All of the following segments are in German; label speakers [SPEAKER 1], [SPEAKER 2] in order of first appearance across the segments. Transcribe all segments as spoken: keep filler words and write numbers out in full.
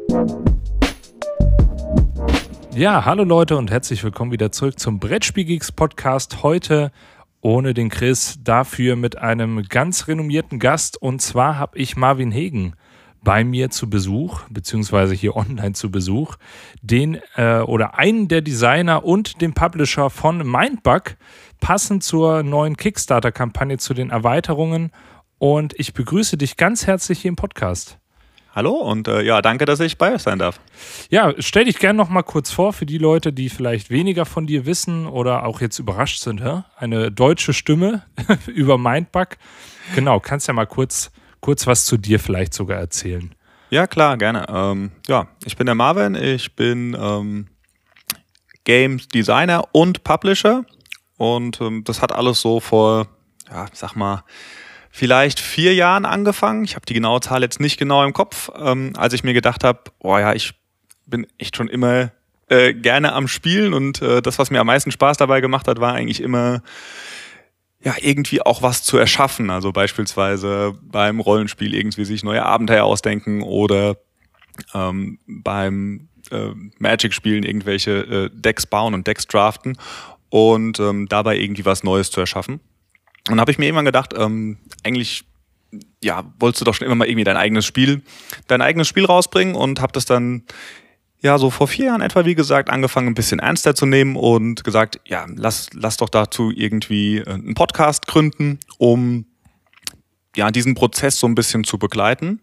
[SPEAKER 1] Ja, hallo Leute und herzlich willkommen wieder zurück zum Brettspielgeeks Podcast. Heute ohne den Chris, dafür mit einem ganz renommierten Gast. Und zwar habe ich Marvin Hegen bei mir zu Besuch, beziehungsweise hier online zu Besuch, den äh, oder einen der Designer und den Publisher von Mindbug, passend zur neuen Kickstarter-Kampagne, zu den Erweiterungen. Und ich begrüße dich ganz herzlich hier im Podcast.
[SPEAKER 2] Hallo und äh, ja, danke, dass ich bei euch sein darf.
[SPEAKER 1] Ja, stell dich gerne noch mal kurz vor für die Leute, die vielleicht weniger von dir wissen oder auch jetzt überrascht sind. Hä? Eine deutsche Stimme über Mindbug. Genau, kannst ja mal kurz, kurz was zu dir vielleicht sogar erzählen.
[SPEAKER 2] Ja, klar, gerne. Ähm, ja, ich bin der Marvin, ich bin ähm, Games Designer und Publisher und ähm, das hat alles so vor, ja, sag mal, vielleicht vier Jahren angefangen. Ich habe die genaue Zahl jetzt nicht genau im Kopf, ähm, als ich mir gedacht habe, oh ja, ich bin echt schon immer äh, gerne am Spielen und äh, das, was mir am meisten Spaß dabei gemacht hat, war eigentlich immer ja irgendwie auch was zu erschaffen. Also beispielsweise beim Rollenspiel irgendwie sich neue Abenteuer ausdenken oder ähm, beim äh, Magic-Spielen irgendwelche äh, Decks bauen und Decks draften und ähm, dabei irgendwie was Neues zu erschaffen. Und dann habe ich mir irgendwann gedacht, ähm, eigentlich, ja, wolltest du doch schon immer mal irgendwie dein eigenes Spiel, dein eigenes Spiel rausbringen und habe das dann, ja, so vor vier Jahren etwa, wie gesagt, angefangen, ein bisschen ernster zu nehmen und gesagt, ja, lass, lass doch dazu irgendwie einen Podcast gründen, um, ja, diesen Prozess so ein bisschen zu begleiten.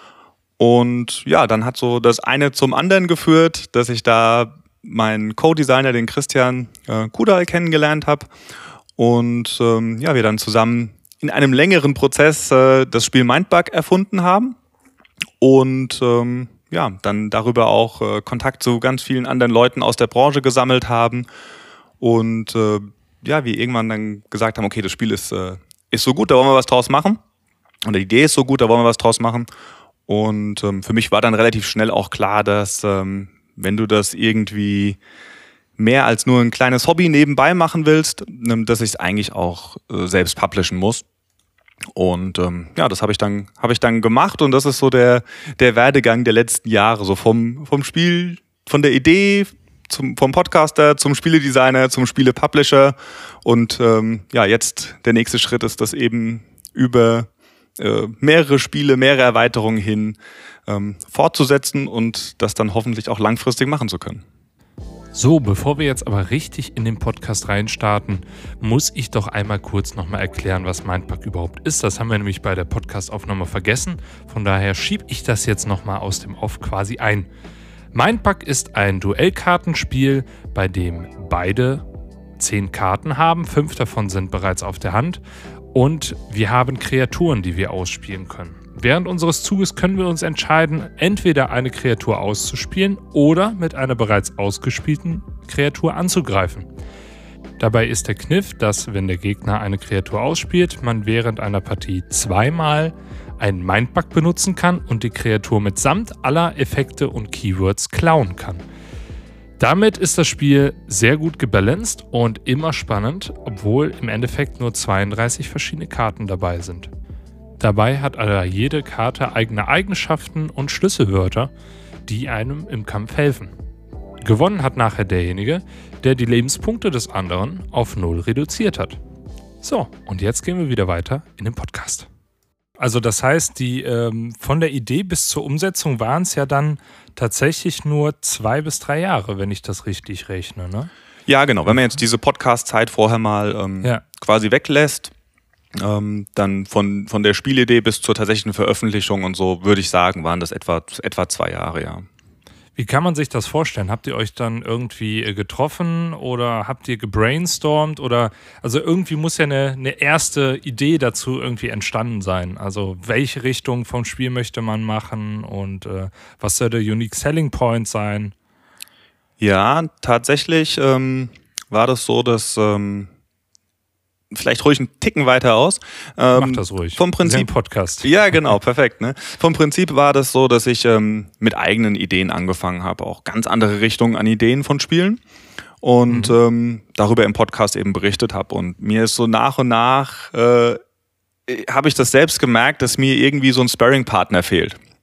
[SPEAKER 2] Und ja, dann hat so das eine zum anderen geführt, dass ich da meinen Co-Designer, den Christian äh, Kudal, kennengelernt habe. Und ähm, ja, wir dann zusammen in einem längeren Prozess äh, das Spiel Mindbug erfunden haben und ähm, ja, dann darüber auch äh, Kontakt zu ganz vielen anderen Leuten aus der Branche gesammelt haben und äh, ja, wir irgendwann dann gesagt haben, okay, das Spiel ist, äh, ist so gut, da wollen wir was draus machen und die Idee ist so gut, da wollen wir was draus machen und ähm, für mich war dann relativ schnell auch klar, dass ähm, wenn du das irgendwie mehr als nur ein kleines Hobby nebenbei machen willst, dass ich es eigentlich auch äh, selbst publishen muss. Und ähm, ja, das habe ich dann habe ich dann gemacht und das ist so der der Werdegang der letzten Jahre, so vom vom Spiel, von der Idee zum vom Podcaster zum Spieledesigner zum Spielepublisher und ähm, ja, jetzt der nächste Schritt ist, das eben über äh, mehrere Spiele, mehrere Erweiterungen hin ähm, fortzusetzen und das dann hoffentlich auch langfristig machen zu können.
[SPEAKER 1] So, bevor wir jetzt aber richtig in den Podcast reinstarten, muss ich doch einmal kurz nochmal erklären, was Mindbug überhaupt ist. Das haben wir nämlich bei der Podcast-Aufnahme vergessen. Von daher schiebe ich das jetzt nochmal aus dem Off quasi ein. Mindbug ist ein Duellkartenspiel, bei dem beide zehn Karten haben. Fünf davon sind bereits auf der Hand. Und wir haben Kreaturen, die wir ausspielen können. Während unseres Zuges können wir uns entscheiden, entweder eine Kreatur auszuspielen oder mit einer bereits ausgespielten Kreatur anzugreifen. Dabei ist der Kniff, dass, wenn der Gegner eine Kreatur ausspielt, man während einer Partie zweimal einen Mindbug benutzen kann und die Kreatur mitsamt aller Effekte und Keywords klauen kann. Damit ist das Spiel sehr gut gebalanced und immer spannend, obwohl im Endeffekt nur zweiunddreißig verschiedene Karten dabei sind. Dabei hat aber jede Karte eigene Eigenschaften und Schlüsselwörter, die einem im Kampf helfen. Gewonnen hat nachher derjenige, der die Lebenspunkte des anderen auf null reduziert hat. So, und jetzt gehen wir wieder weiter in den Podcast. Also das heißt, die ähm, von der Idee bis zur Umsetzung waren es ja dann tatsächlich nur zwei bis drei Jahre, wenn ich das richtig rechne, ne?
[SPEAKER 2] Ja, genau. Wenn man jetzt diese Podcast-Zeit vorher mal ähm, ja. quasi weglässt, Ähm, dann von, von der Spielidee bis zur tatsächlichen Veröffentlichung und so, würde ich sagen, waren das etwa, etwa zwei Jahre, ja.
[SPEAKER 1] Wie kann man sich das vorstellen? Habt ihr euch dann irgendwie getroffen oder habt ihr gebrainstormt oder, also irgendwie muss ja eine, eine erste Idee dazu irgendwie entstanden sein. Also welche Richtung vom Spiel möchte man machen und äh, was soll der Unique Selling Point sein?
[SPEAKER 2] Ja, tatsächlich ähm, war das so, dass ähm, vielleicht ruhig einen Ticken weiter aus.
[SPEAKER 1] Ähm, Mach das ruhig.
[SPEAKER 2] Vom Prinzip
[SPEAKER 1] Podcast.
[SPEAKER 2] Ja, genau, perfekt. Ne? Vom Prinzip war das so, dass ich ähm, mit eigenen Ideen angefangen habe, auch ganz andere Richtungen an Ideen von Spielen und mhm. ähm, darüber im Podcast eben berichtet habe. Und mir ist so nach und nach äh, habe ich das selbst gemerkt, dass mir irgendwie so ein Sparring-Partner fehlt.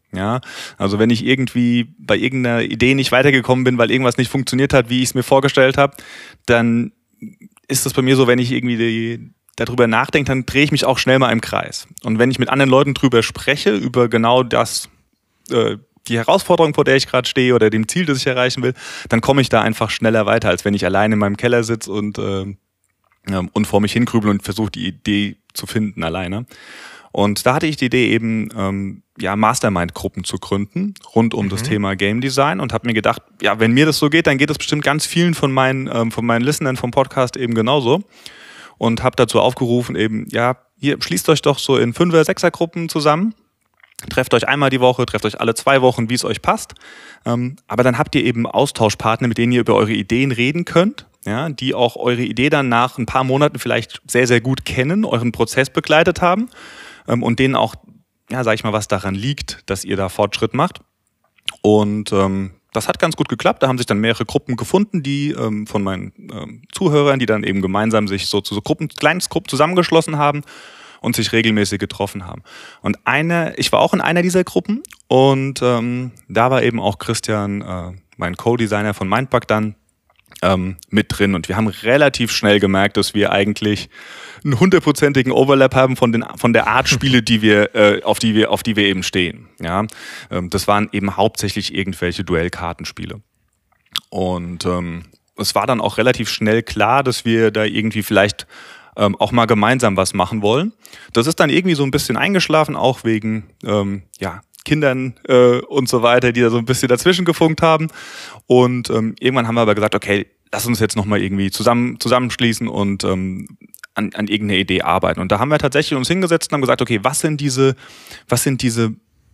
[SPEAKER 2] Ja, also wenn ich irgendwie bei irgendeiner Idee nicht weitergekommen bin, weil irgendwas nicht funktioniert hat, wie ich es mir vorgestellt habe, dann ist das bei mir so, wenn ich irgendwie die, darüber nachdenke, dann drehe ich mich auch schnell mal im Kreis. Und wenn ich mit anderen Leuten drüber spreche, über genau das, äh, die Herausforderung, vor der ich gerade stehe oder dem Ziel, das ich erreichen will, dann komme ich da einfach schneller weiter, als wenn ich allein in meinem Keller sitze und, äh, und vor mich hingrübel und versuche, die Idee zu finden alleine. Und da hatte ich die Idee eben, ähm, ja, Mastermind-Gruppen zu gründen, rund um mhm. das Thema Game Design und habe mir gedacht, ja, wenn mir das so geht, dann geht es bestimmt ganz vielen von meinen, ähm, von meinen Listenern vom Podcast eben genauso. Und habe dazu aufgerufen eben, ja, hier schließt euch doch so in Fünfer-, Sechser-Gruppen zusammen, trefft euch einmal die Woche, trefft euch alle zwei Wochen, wie es euch passt. Ähm, aber dann habt ihr eben Austauschpartner, mit denen ihr über eure Ideen reden könnt, ja, die auch eure Idee dann nach ein paar Monaten vielleicht sehr, sehr gut kennen, euren Prozess begleitet haben. Und denen auch, ja, sag ich mal, was daran liegt, dass ihr da Fortschritt macht. Und ähm, das hat ganz gut geklappt. Da haben sich dann mehrere Gruppen gefunden, die ähm, von meinen ähm, Zuhörern, die dann eben gemeinsam sich so zu so Gruppen, Kleinstgruppen zusammengeschlossen haben und sich regelmäßig getroffen haben. Und eine, ich war auch in einer dieser Gruppen und ähm, da war eben auch Christian, äh, mein Co-Designer von Mindbug dann, ähm, mit drin. Und wir haben relativ schnell gemerkt, dass wir eigentlich einen hundertprozentigen Overlap haben von den von der Art Spiele, die wir äh, auf die wir auf die wir eben stehen. Ja, ähm, das waren eben hauptsächlich irgendwelche Duellkartenspiele. Und ähm, es war dann auch relativ schnell klar, dass wir da irgendwie vielleicht ähm, auch mal gemeinsam was machen wollen. Das ist dann irgendwie so ein bisschen eingeschlafen, auch wegen ähm, ja Kindern äh, und so weiter, die da so ein bisschen dazwischen gefunkt haben. Und ähm, irgendwann haben wir aber gesagt, okay, lass uns jetzt nochmal irgendwie zusammen zusammenschließen und ähm, an, an irgendeine Idee arbeiten. Und da haben wir tatsächlich uns hingesetzt und haben gesagt, okay, was sind diese, was sind diese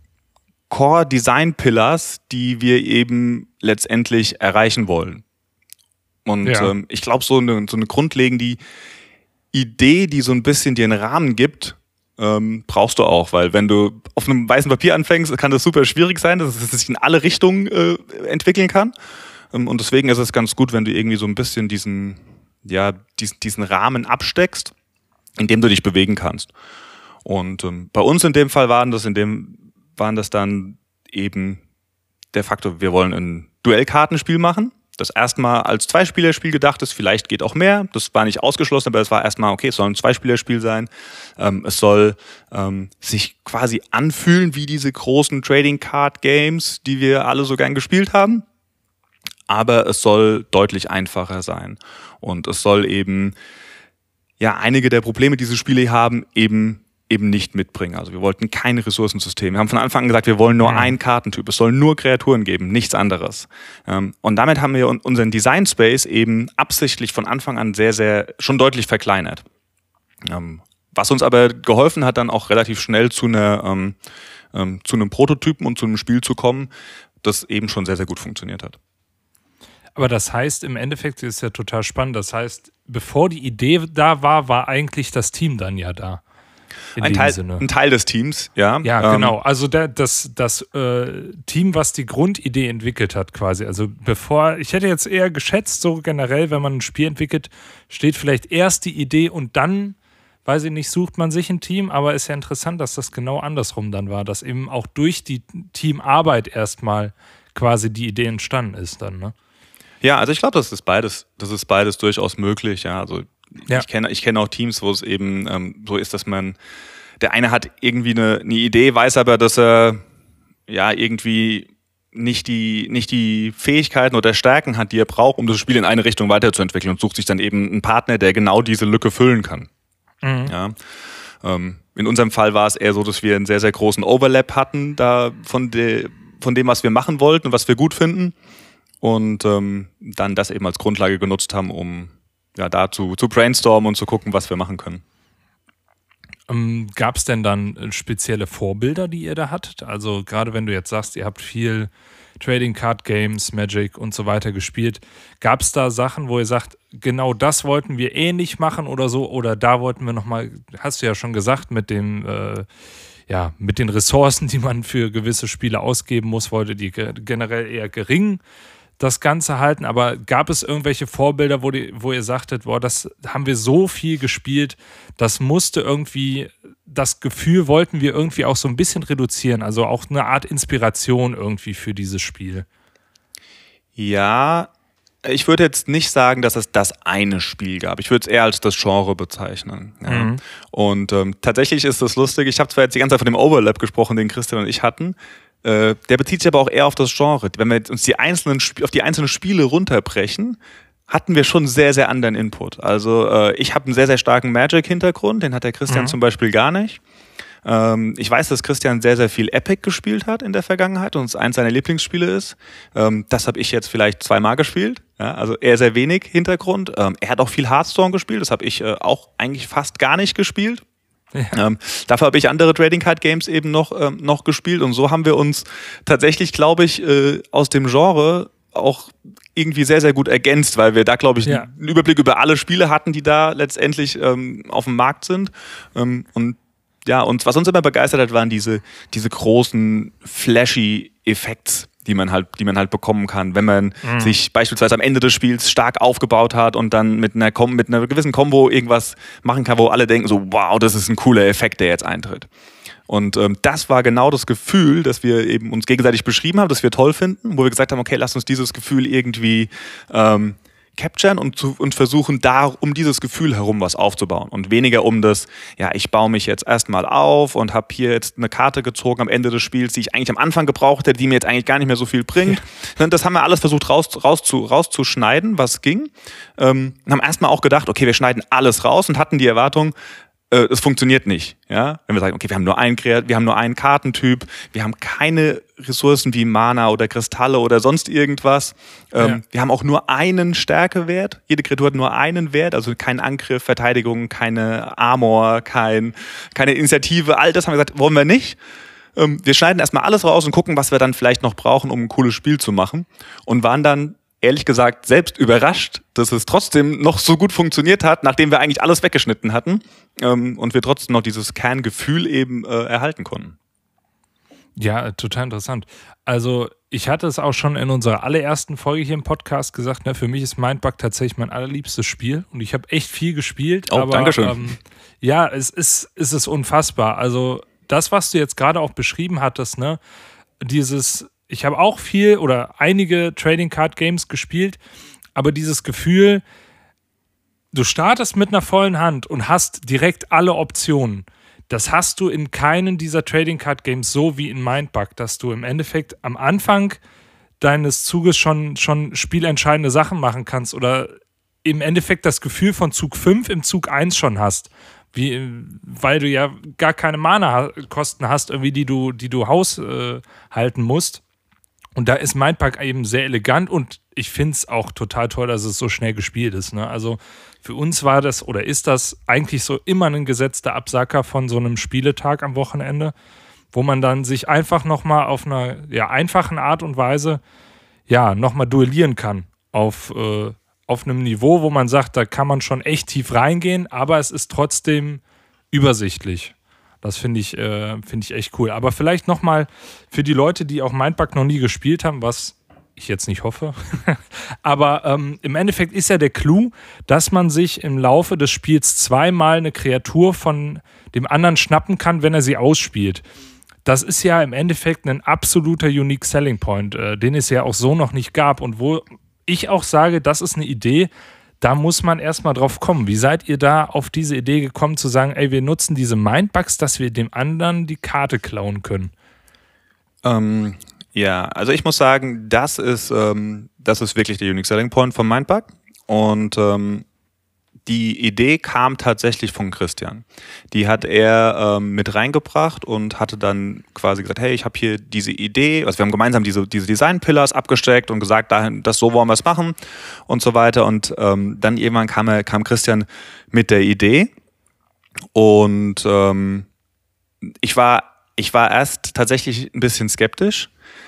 [SPEAKER 2] Core-Design-Pillars, die wir eben letztendlich erreichen wollen? Und ja. ähm, ich glaube, so eine, so eine grundlegende Idee, die so ein bisschen dir einen Rahmen gibt, ähm, brauchst du auch, weil wenn du auf einem weißen Papier anfängst, kann das super schwierig sein, dass es sich in alle Richtungen äh, entwickeln kann. Ähm, und deswegen ist es ganz gut, wenn du irgendwie so ein bisschen diesen, ja, diesen, diesen Rahmen absteckst, in dem du dich bewegen kannst. Und ähm, bei uns in dem Fall waren das in dem, waren das dann eben der Faktor, wir wollen ein Duellkartenspiel machen, das erstmal als Zweispielerspiel gedacht ist, vielleicht geht auch mehr, das war nicht ausgeschlossen, aber es war erstmal, okay, es soll ein Zweispielerspiel sein, ähm, es soll ähm, sich quasi anfühlen wie diese großen Trading Card Games, die wir alle so gern gespielt haben, aber es soll deutlich einfacher sein und es soll eben, ja, einige der Probleme, die diese Spiele haben, eben eben nicht mitbringen. Also wir wollten kein Ressourcensystem. Wir haben von Anfang an gesagt, wir wollen nur mhm. einen Kartentyp. Es soll nur Kreaturen geben, nichts anderes. Und damit haben wir unseren Design Space eben absichtlich von Anfang an sehr, sehr, schon deutlich verkleinert. Was uns aber geholfen hat, dann auch relativ schnell zu einer, zu einem Prototypen und zu einem Spiel zu kommen, das eben schon sehr, sehr gut funktioniert hat.
[SPEAKER 1] Aber das heißt, im Endeffekt ist ja total spannend. Das heißt, bevor die Idee da war, war eigentlich das Team dann ja da.
[SPEAKER 2] Ein Teil, ein Teil des Teams, ja.
[SPEAKER 1] Ja, ähm, genau. Also der, das, das äh, Team, was die Grundidee entwickelt hat quasi. Also bevor, ich hätte jetzt eher geschätzt, so generell, wenn man ein Spiel entwickelt, steht vielleicht erst die Idee und dann, weiß ich nicht, sucht man sich ein Team. Aber ist ja interessant, dass das genau andersrum dann war, dass eben auch durch die Teamarbeit erstmal quasi die Idee entstanden ist dann, ne?
[SPEAKER 2] Ja, also ich glaube, das ist beides, das ist beides durchaus möglich, ja. Also
[SPEAKER 1] Ja.
[SPEAKER 2] Ich kenne ich kenne auch Teams, wo es eben ähm, so ist, dass man, der eine hat irgendwie eine, eine Idee, weiß aber, dass er ja irgendwie nicht die, nicht die Fähigkeiten oder Stärken hat, die er braucht, um das Spiel in eine Richtung weiterzuentwickeln und sucht sich dann eben einen Partner, der genau diese Lücke füllen kann. Mhm. Ja. Ähm, in unserem Fall war es eher so, dass wir einen sehr, sehr großen Overlap hatten, da von, de, von dem, was wir machen wollten und was wir gut finden. Und ähm, dann das eben als Grundlage genutzt haben, um ja, da zu, zu brainstormen und zu gucken, was wir machen können.
[SPEAKER 1] Ähm, gab es denn dann spezielle Vorbilder, die ihr da hattet? Also gerade wenn du jetzt sagst, ihr habt viel Trading Card Games, Magic und so weiter gespielt, gab es da Sachen, wo ihr sagt, genau das wollten wir ähnlich machen oder so, oder da wollten wir nochmal, hast du ja schon gesagt, mit dem äh, ja, mit den Ressourcen, die man für gewisse Spiele ausgeben muss, wollte die generell eher gering das Ganze halten, aber gab es irgendwelche Vorbilder, wo, die, wo ihr sagtet, boah, das haben wir so viel gespielt, das musste irgendwie das Gefühl wollten wir irgendwie auch so ein bisschen reduzieren, also auch eine Art Inspiration irgendwie für dieses Spiel.
[SPEAKER 2] Ja, ich würde jetzt nicht sagen, dass es das eine Spiel gab. Ich würde es eher als das Genre bezeichnen. Ja. Mhm. Und ähm, tatsächlich ist das lustig. Ich habe zwar jetzt die ganze Zeit von dem Overlap gesprochen, den Christian und ich hatten. Äh, der bezieht sich aber auch eher auf das Genre. Wenn wir uns die einzelnen Sp- auf die einzelnen Spiele runterbrechen, hatten wir schon sehr, sehr anderen Input. Also äh, ich habe einen sehr, sehr starken Magic-Hintergrund. Den hat der Christian mhm. zum Beispiel gar nicht. Ähm, ich weiß, dass Christian sehr, sehr viel Epic gespielt hat in der Vergangenheit und es eins seiner Lieblingsspiele ist. Ähm, das habe ich jetzt vielleicht zweimal gespielt. Ja, also eher sehr wenig Hintergrund. Ähm, er hat auch viel Hearthstone gespielt. Das habe ich äh, auch eigentlich fast gar nicht gespielt. Ja. Ähm, dafür habe ich andere Trading Card Games eben noch, ähm, noch gespielt. Und so haben wir uns tatsächlich, glaube ich, äh, aus dem Genre auch irgendwie sehr, sehr gut ergänzt, weil wir da, glaube ich, ja. einen Überblick über alle Spiele hatten, die da letztendlich ähm, auf dem Markt sind. Ähm, und ja, und was uns immer begeistert hat, waren diese, diese großen, flashy Effekte, die man halt, die man halt bekommen kann, wenn man mhm. sich beispielsweise am Ende des Spiels stark aufgebaut hat und dann mit einer, mit einer gewissen Combo irgendwas machen kann, wo alle denken so, wow, das ist ein cooler Effekt, der jetzt eintritt. Und ähm, das war genau das Gefühl, das wir eben uns gegenseitig beschrieben haben, das wir toll finden, wo wir gesagt haben, okay, lass uns dieses Gefühl irgendwie ähm, capturen und, zu, und versuchen, da um dieses Gefühl herum was aufzubauen und weniger um das, ja, ich baue mich jetzt erstmal auf und habe hier jetzt eine Karte gezogen am Ende des Spiels, die ich eigentlich am Anfang gebraucht hätte, die mir jetzt eigentlich gar nicht mehr so viel bringt. Ja. Das haben wir alles versucht raus, raus zu, rauszuschneiden, was ging. Ähm, haben erstmal auch gedacht, okay, wir schneiden alles raus und hatten die Erwartung, es funktioniert nicht, ja. Wenn wir sagen, okay, wir haben nur einen Kreat- wir haben nur einen Kartentyp, wir haben keine Ressourcen wie Mana oder Kristalle oder sonst irgendwas. Ähm, ja. Wir haben auch nur einen Stärkewert. Jede Kreatur hat nur einen Wert, also kein Angriff, Verteidigung, keine Armor, kein, keine Initiative. All das haben wir gesagt, wollen wir nicht. Ähm, wir schneiden erstmal alles raus und gucken, was wir dann vielleicht noch brauchen, um ein cooles Spiel zu machen. Und waren dann ehrlich gesagt selbst überrascht, dass es trotzdem noch so gut funktioniert hat, nachdem wir eigentlich alles weggeschnitten hatten ähm, und wir trotzdem noch dieses Kerngefühl eben äh, erhalten konnten.
[SPEAKER 1] Ja, total interessant. Also ich hatte es auch schon in unserer allerersten Folge hier im Podcast gesagt, ne, für mich ist Mindbug tatsächlich mein allerliebstes Spiel und ich habe echt viel gespielt.
[SPEAKER 2] Oh,
[SPEAKER 1] aber,
[SPEAKER 2] Dankeschön. Ähm,
[SPEAKER 1] ja, es ist, es ist unfassbar. Also das, was du jetzt gerade auch beschrieben hattest, ne, dieses ich habe auch viel oder einige Trading Card Games gespielt, aber dieses Gefühl, du startest mit einer vollen Hand und hast direkt alle Optionen. Das hast du in keinen dieser Trading Card Games so wie in Mindbug, dass du im Endeffekt am Anfang deines Zuges schon, schon spielentscheidende Sachen machen kannst oder im Endeffekt das Gefühl von Zug fünf im Zug eins schon hast. Wie, weil du ja gar keine Mana-Kosten hast, irgendwie, die du, die du haushalten äh, musst. Und da ist Mindbug eben sehr elegant und ich finde es auch total toll, dass es so schnell gespielt ist. Ne? Also für uns war das oder ist das eigentlich so immer ein gesetzter Absacker von so einem Spieletag am Wochenende, wo man dann sich einfach nochmal auf einer ja, einfachen Art und Weise ja, nochmal duellieren kann auf, äh, auf einem Niveau, wo man sagt, da kann man schon echt tief reingehen, aber es ist trotzdem übersichtlich. Das finde ich, äh, find ich echt cool. Aber vielleicht nochmal für die Leute, die auch Mindbug noch nie gespielt haben, was ich jetzt nicht hoffe. Aber ähm, im Endeffekt ist ja der Clou, dass man sich im Laufe des Spiels zweimal eine Kreatur von dem anderen schnappen kann, wenn er sie ausspielt. Das ist ja im Endeffekt ein absoluter Unique Selling Point, äh, den es ja auch so noch nicht gab. Und wo ich auch sage, das ist eine Idee, da muss man erstmal drauf kommen. Wie seid ihr da auf diese Idee gekommen, zu sagen, ey, wir nutzen diese Mindbugs, dass wir dem anderen die Karte klauen können?
[SPEAKER 2] Ähm, ja, also ich muss sagen, das ist, ähm, das ist wirklich der Unique Selling Point von Mindbug. Und ähm, die Idee kam tatsächlich von Christian. Die hat er ähm, mit reingebracht und hatte dann quasi gesagt, hey, ich habe hier diese Idee, also wir haben gemeinsam diese, diese Design-Pillars abgesteckt und gesagt, dahin, das so wollen wir es machen und so weiter. Und ähm, dann irgendwann kam, er, kam Christian mit der Idee und ähm, ich war, ich war erst tatsächlich ein bisschen skeptisch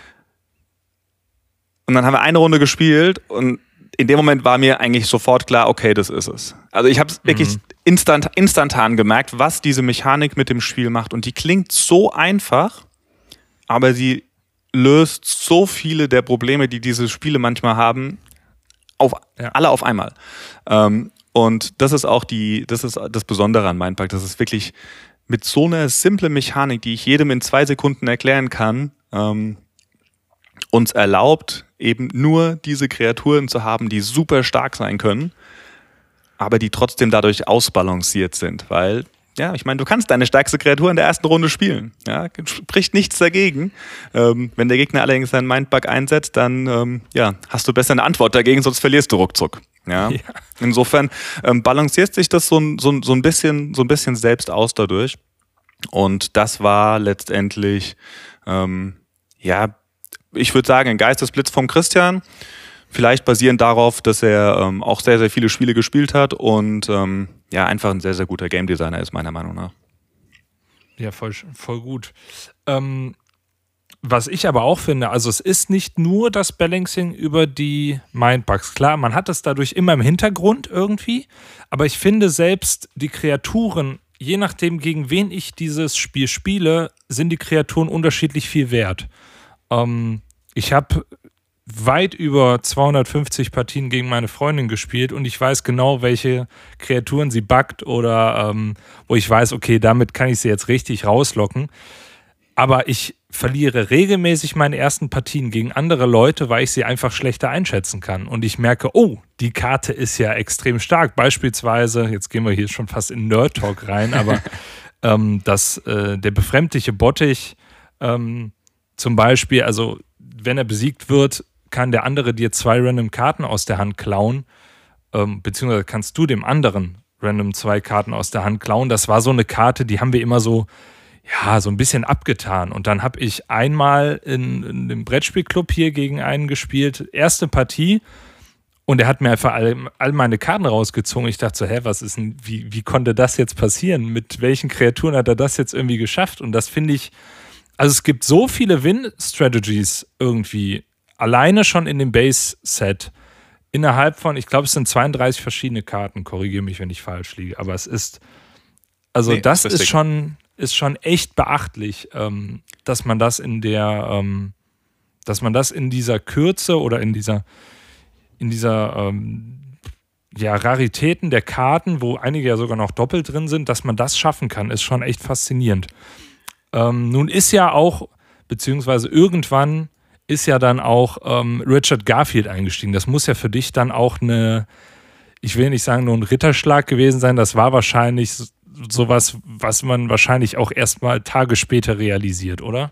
[SPEAKER 2] und dann haben wir eine Runde gespielt und in dem Moment war mir eigentlich sofort klar, okay, das ist es. Also ich habe es mhm. wirklich instant, instantan gemerkt, was diese Mechanik mit dem Spiel macht. Und die klingt so einfach, aber sie löst so viele der Probleme, die diese Spiele manchmal haben, auf, ja. alle auf einmal. Ähm, und das ist auch die, das ist das Besondere an Mindbug. Das ist wirklich mit so einer simplen Mechanik, die ich jedem in zwei Sekunden erklären kann, ähm, uns erlaubt, eben nur diese Kreaturen zu haben, die super stark sein können, aber die trotzdem dadurch ausbalanciert sind, weil, ja, ich meine, du kannst deine stärkste Kreatur in der ersten Runde spielen, ja, spricht nichts dagegen. Ähm, wenn der Gegner allerdings seinen Mindbug einsetzt, dann, ähm, ja, hast du besser eine Antwort dagegen, sonst verlierst du ruckzuck. Ja. ja. Insofern ähm, balanciert sich das so, so, so, ein bisschen, so ein bisschen selbst aus dadurch. Und das war letztendlich, ähm, ja, ich würde sagen, ein Geistesblitz vom Christian. Vielleicht basierend darauf, dass er ähm, auch sehr, sehr viele Spiele gespielt hat und ähm, ja, einfach ein sehr, sehr guter Game Designer ist, meiner Meinung nach.
[SPEAKER 1] Ja, voll, voll gut. Ähm, was ich aber auch finde, also es ist nicht nur das Balancing über die Mindbugs. Klar, man hat es dadurch immer im Hintergrund irgendwie, aber ich finde selbst die Kreaturen, je nachdem, gegen wen ich dieses Spiel spiele, sind die Kreaturen unterschiedlich viel wert. Ähm, ich habe weit über zweihundertfünfzig Partien gegen meine Freundin gespielt und ich weiß genau, welche Kreaturen sie buggt oder ähm, wo ich weiß, okay, damit kann ich sie jetzt richtig rauslocken. Aber ich verliere regelmäßig meine ersten Partien gegen andere Leute, weil ich sie einfach schlechter einschätzen kann. Und ich merke, oh, die Karte ist ja extrem stark. Beispielsweise, jetzt gehen wir hier schon fast in Nerd Talk rein, aber ähm, dass äh, der befremdliche Bottich ähm, zum Beispiel, also wenn er besiegt wird, kann der andere dir zwei random Karten aus der Hand klauen, ähm, beziehungsweise kannst du dem anderen random zwei Karten aus der Hand klauen. Das war so eine Karte, die haben wir immer so, ja, so ein bisschen abgetan. Und dann habe ich einmal in, in dem Brettspielclub hier gegen einen gespielt, erste Partie, und er hat mir einfach all, all meine Karten rausgezogen. Ich dachte so, hä, was ist denn, wie, wie konnte das jetzt passieren? Mit welchen Kreaturen hat er das jetzt irgendwie geschafft? Und das finde ich, also es gibt so viele Win-Strategies irgendwie, alleine schon in dem Base-Set, innerhalb von, ich glaube, es sind zweiunddreißig verschiedene Karten, korrigiere mich, wenn ich falsch liege, aber es ist, also nee, das ist schon, ist schon echt beachtlich, ähm, dass man das in der, ähm, dass man das in dieser Kürze oder in dieser, in dieser, ähm, ja, Raritäten der Karten, wo einige ja sogar noch doppelt drin sind, dass man das schaffen kann, ist schon echt faszinierend. Ähm, nun ist ja auch, beziehungsweise irgendwann ist ja dann auch ähm, Richard Garfield eingestiegen. Das muss ja für dich dann auch eine, ich will nicht sagen nur ein Ritterschlag gewesen sein, das war wahrscheinlich sowas, was man wahrscheinlich auch erst mal Tage später realisiert, oder?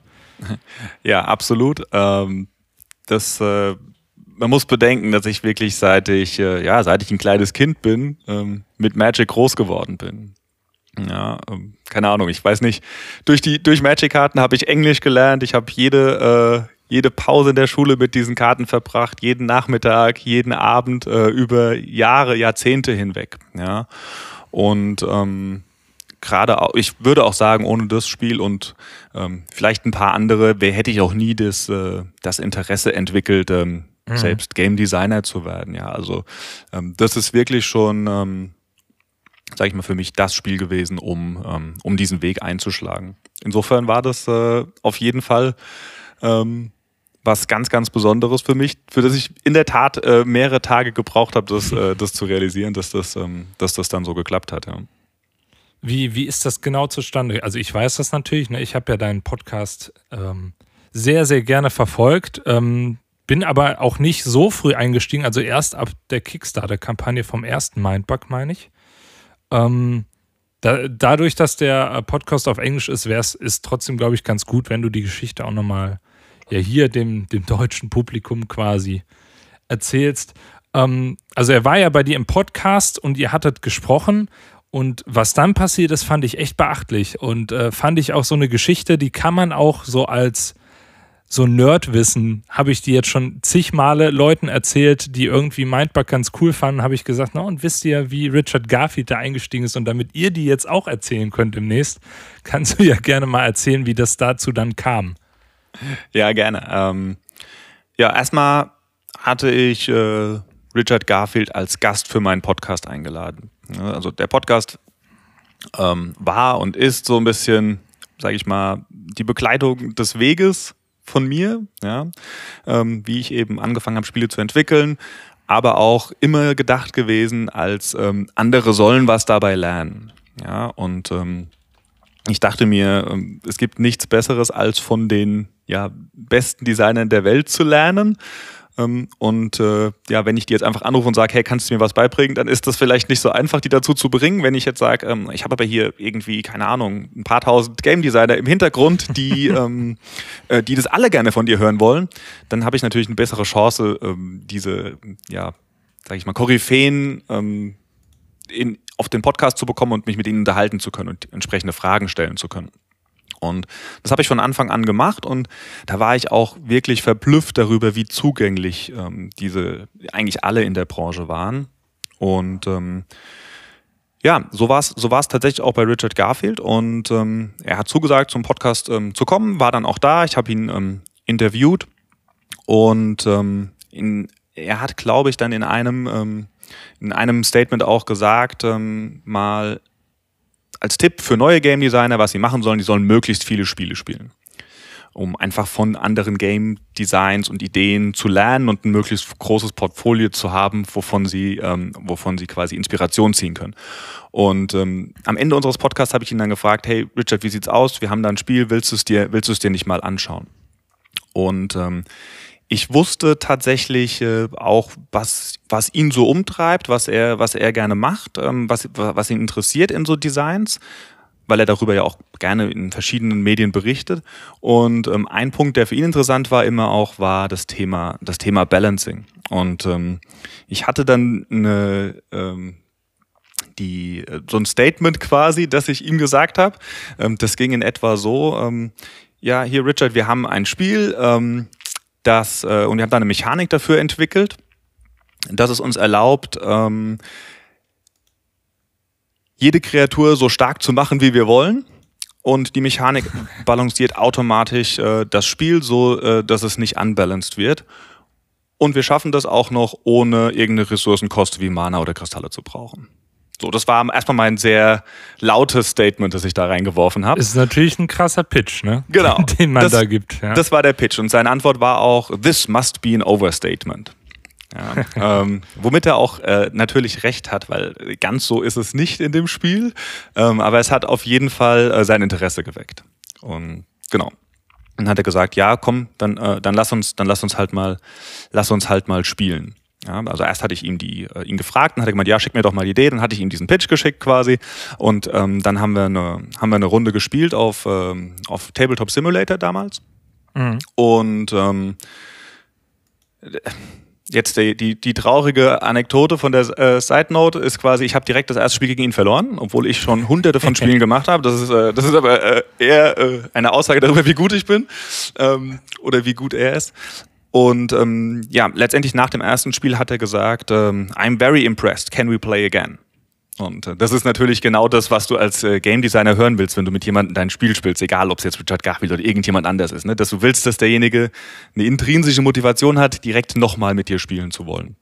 [SPEAKER 2] Ja, absolut. Ähm, das, äh, man muss bedenken, dass ich wirklich seit ich, äh, ja, seit ich ein kleines Kind bin, ähm, mit Magic groß geworden bin. Ja, ähm, keine Ahnung, ich weiß nicht. Durch die, durch Magic-Karten habe ich Englisch gelernt. Ich habe jede, äh, jede Pause in der Schule mit diesen Karten verbracht, jeden Nachmittag, jeden Abend, äh, über Jahre, Jahrzehnte hinweg. Ja, und ähm, gerade auch, ich würde auch sagen, ohne das Spiel und ähm, vielleicht ein paar andere, wer hätte ich auch nie das, äh, das Interesse entwickelt, ähm, mhm. selbst Game Designer zu werden. Ja, also ähm, das ist wirklich schon, ähm, sag ich mal, für mich das Spiel gewesen, um, ähm, um diesen Weg einzuschlagen. Insofern war das äh, auf jeden Fall ähm, was ganz, ganz Besonderes für mich, für das ich in der Tat äh, mehrere Tage gebraucht habe, das, äh, das zu realisieren, dass das, ähm, dass das dann so geklappt hat. Ja.
[SPEAKER 1] Wie, wie ist das genau zustande? Also ich weiß das natürlich, ne? Ich habe ja deinen Podcast ähm, sehr, sehr gerne verfolgt, ähm, bin aber auch nicht so früh eingestiegen, also erst ab der Kickstarter-Kampagne vom ersten Mindbug, meine ich. Ähm, da, dadurch, dass der Podcast auf Englisch ist, wär's, ist trotzdem, glaube ich, ganz gut, wenn du die Geschichte auch nochmal ja hier dem, dem deutschen Publikum quasi erzählst. Ähm, also er war ja bei dir im Podcast und ihr hattet gesprochen und was dann passiert ist, fand ich echt beachtlich und äh, fand ich auch so eine Geschichte, die kann man auch so als so Nerdwissen, habe ich dir jetzt schon zig Male Leuten erzählt, die irgendwie Mindbug ganz cool fanden, habe ich gesagt, na und wisst ihr, wie Richard Garfield da eingestiegen ist und damit ihr die jetzt auch erzählen könnt demnächst, kannst du ja gerne mal erzählen, wie das dazu dann kam.
[SPEAKER 2] Ja, gerne. Ähm, ja, erstmal hatte ich äh, Richard Garfield als Gast für meinen Podcast eingeladen. Also der Podcast ähm, war und ist so ein bisschen, sage ich mal, die Begleitung des Weges von mir, ja, ähm, wie ich eben angefangen habe, Spiele zu entwickeln, aber auch immer gedacht gewesen als ähm, andere sollen was dabei lernen. Ja, und ähm, ich dachte mir, es gibt nichts Besseres, als von den ja, besten Designern der Welt zu lernen. Und äh, ja, wenn ich die jetzt einfach anrufe und sage, hey, kannst du mir was beibringen, dann ist das vielleicht nicht so einfach, die dazu zu bringen. Wenn ich jetzt sage, ähm, ich habe aber hier irgendwie, keine Ahnung, ein paar tausend Game Designer im Hintergrund, die, ähm, äh, die das alle gerne von dir hören wollen, dann habe ich natürlich eine bessere Chance, ähm, diese, ja, sag ich mal, Koryphäen ähm, in, auf den Podcast zu bekommen und mich mit ihnen unterhalten zu können und entsprechende Fragen stellen zu können. Und das habe ich von Anfang an gemacht und da war ich auch wirklich verblüfft darüber, wie zugänglich ähm, diese eigentlich alle in der Branche waren. Und ähm, ja, so war es so war es tatsächlich auch bei Richard Garfield und ähm, er hat zugesagt, zum Podcast ähm, zu kommen, war dann auch da. Ich habe ihn ähm, interviewt und ähm, in, er hat, glaube ich, dann in einem ähm, in einem Statement auch gesagt, ähm, mal als Tipp für neue Game Designer, was sie machen sollen, die sollen möglichst viele Spiele spielen, um einfach von anderen Game Designs und Ideen zu lernen und ein möglichst großes Portfolio zu haben, wovon sie, ähm, wovon sie quasi Inspiration ziehen können. Und ähm, am Ende unseres Podcasts habe ich ihn dann gefragt, hey Richard, wie sieht's aus? Wir haben da ein Spiel, willst du es dir, willst du es dir nicht mal anschauen? Und ähm, ich wusste tatsächlich äh, auch, was, was ihn so umtreibt, was er, was er gerne macht, ähm, was, was ihn interessiert in so Designs, weil er darüber ja auch gerne in verschiedenen Medien berichtet. Und ähm, ein Punkt, der für ihn interessant war, immer auch, war das Thema, das Thema Balancing. Und ähm, ich hatte dann eine, ähm, die, so ein Statement quasi, das ich ihm gesagt habe. Ähm, das ging in etwa so, ähm, ja, hier Richard, wir haben ein Spiel, ähm, Das, äh, und wir haben da eine Mechanik dafür entwickelt, dass es uns erlaubt, ähm, jede Kreatur so stark zu machen, wie wir wollen. Und die Mechanik balanciert automatisch äh, das Spiel so, äh, dass es nicht unbalanced wird. Und wir schaffen das auch noch, ohne irgendeine Ressourcenkosten wie Mana oder Kristalle zu brauchen. So, das war erstmal mein sehr lautes Statement, das ich da reingeworfen habe.
[SPEAKER 1] Ist natürlich ein krasser Pitch, ne?
[SPEAKER 2] Genau.
[SPEAKER 1] Den man
[SPEAKER 2] das,
[SPEAKER 1] da gibt. Ja.
[SPEAKER 2] Das war der Pitch. Und seine Antwort war auch, this must be an overstatement. Ja, ähm, womit er auch äh, natürlich recht hat, weil ganz so ist es nicht in dem Spiel. Ähm, aber es hat auf jeden Fall äh, sein Interesse geweckt. Und genau. Dann hat er gesagt, ja, komm, dann, äh, dann lass uns, dann lass uns halt mal, lass uns halt mal spielen. Ja, also erst hatte ich ihm die, äh, ihn gefragt und hat er gemeint, ja, schick mir doch mal die Idee. Dann hatte ich ihm diesen Pitch geschickt quasi und ähm, dann haben wir eine, haben wir eine Runde gespielt auf, ähm, auf Tabletop Simulator damals. Mhm. Und ähm, jetzt die, die, die traurige Anekdote von der äh, Side Note ist quasi, ich habe direkt das erste Spiel gegen ihn verloren, obwohl ich schon hunderte von Spielen gemacht habe. Das ist, äh, das ist aber äh, eher äh, eine Aussage darüber, wie gut ich bin ähm, oder wie gut er ist. Und ähm, ja, letztendlich nach dem ersten Spiel hat er gesagt, ähm, I'm very impressed, can we play again? Und äh, das ist natürlich genau das, was du als äh, Game Designer hören willst, wenn du mit jemandem dein Spiel spielst, egal ob es jetzt Richard Garfield oder irgendjemand anders ist, ne? Dass du willst, dass derjenige eine intrinsische Motivation hat, direkt nochmal mit dir spielen zu wollen.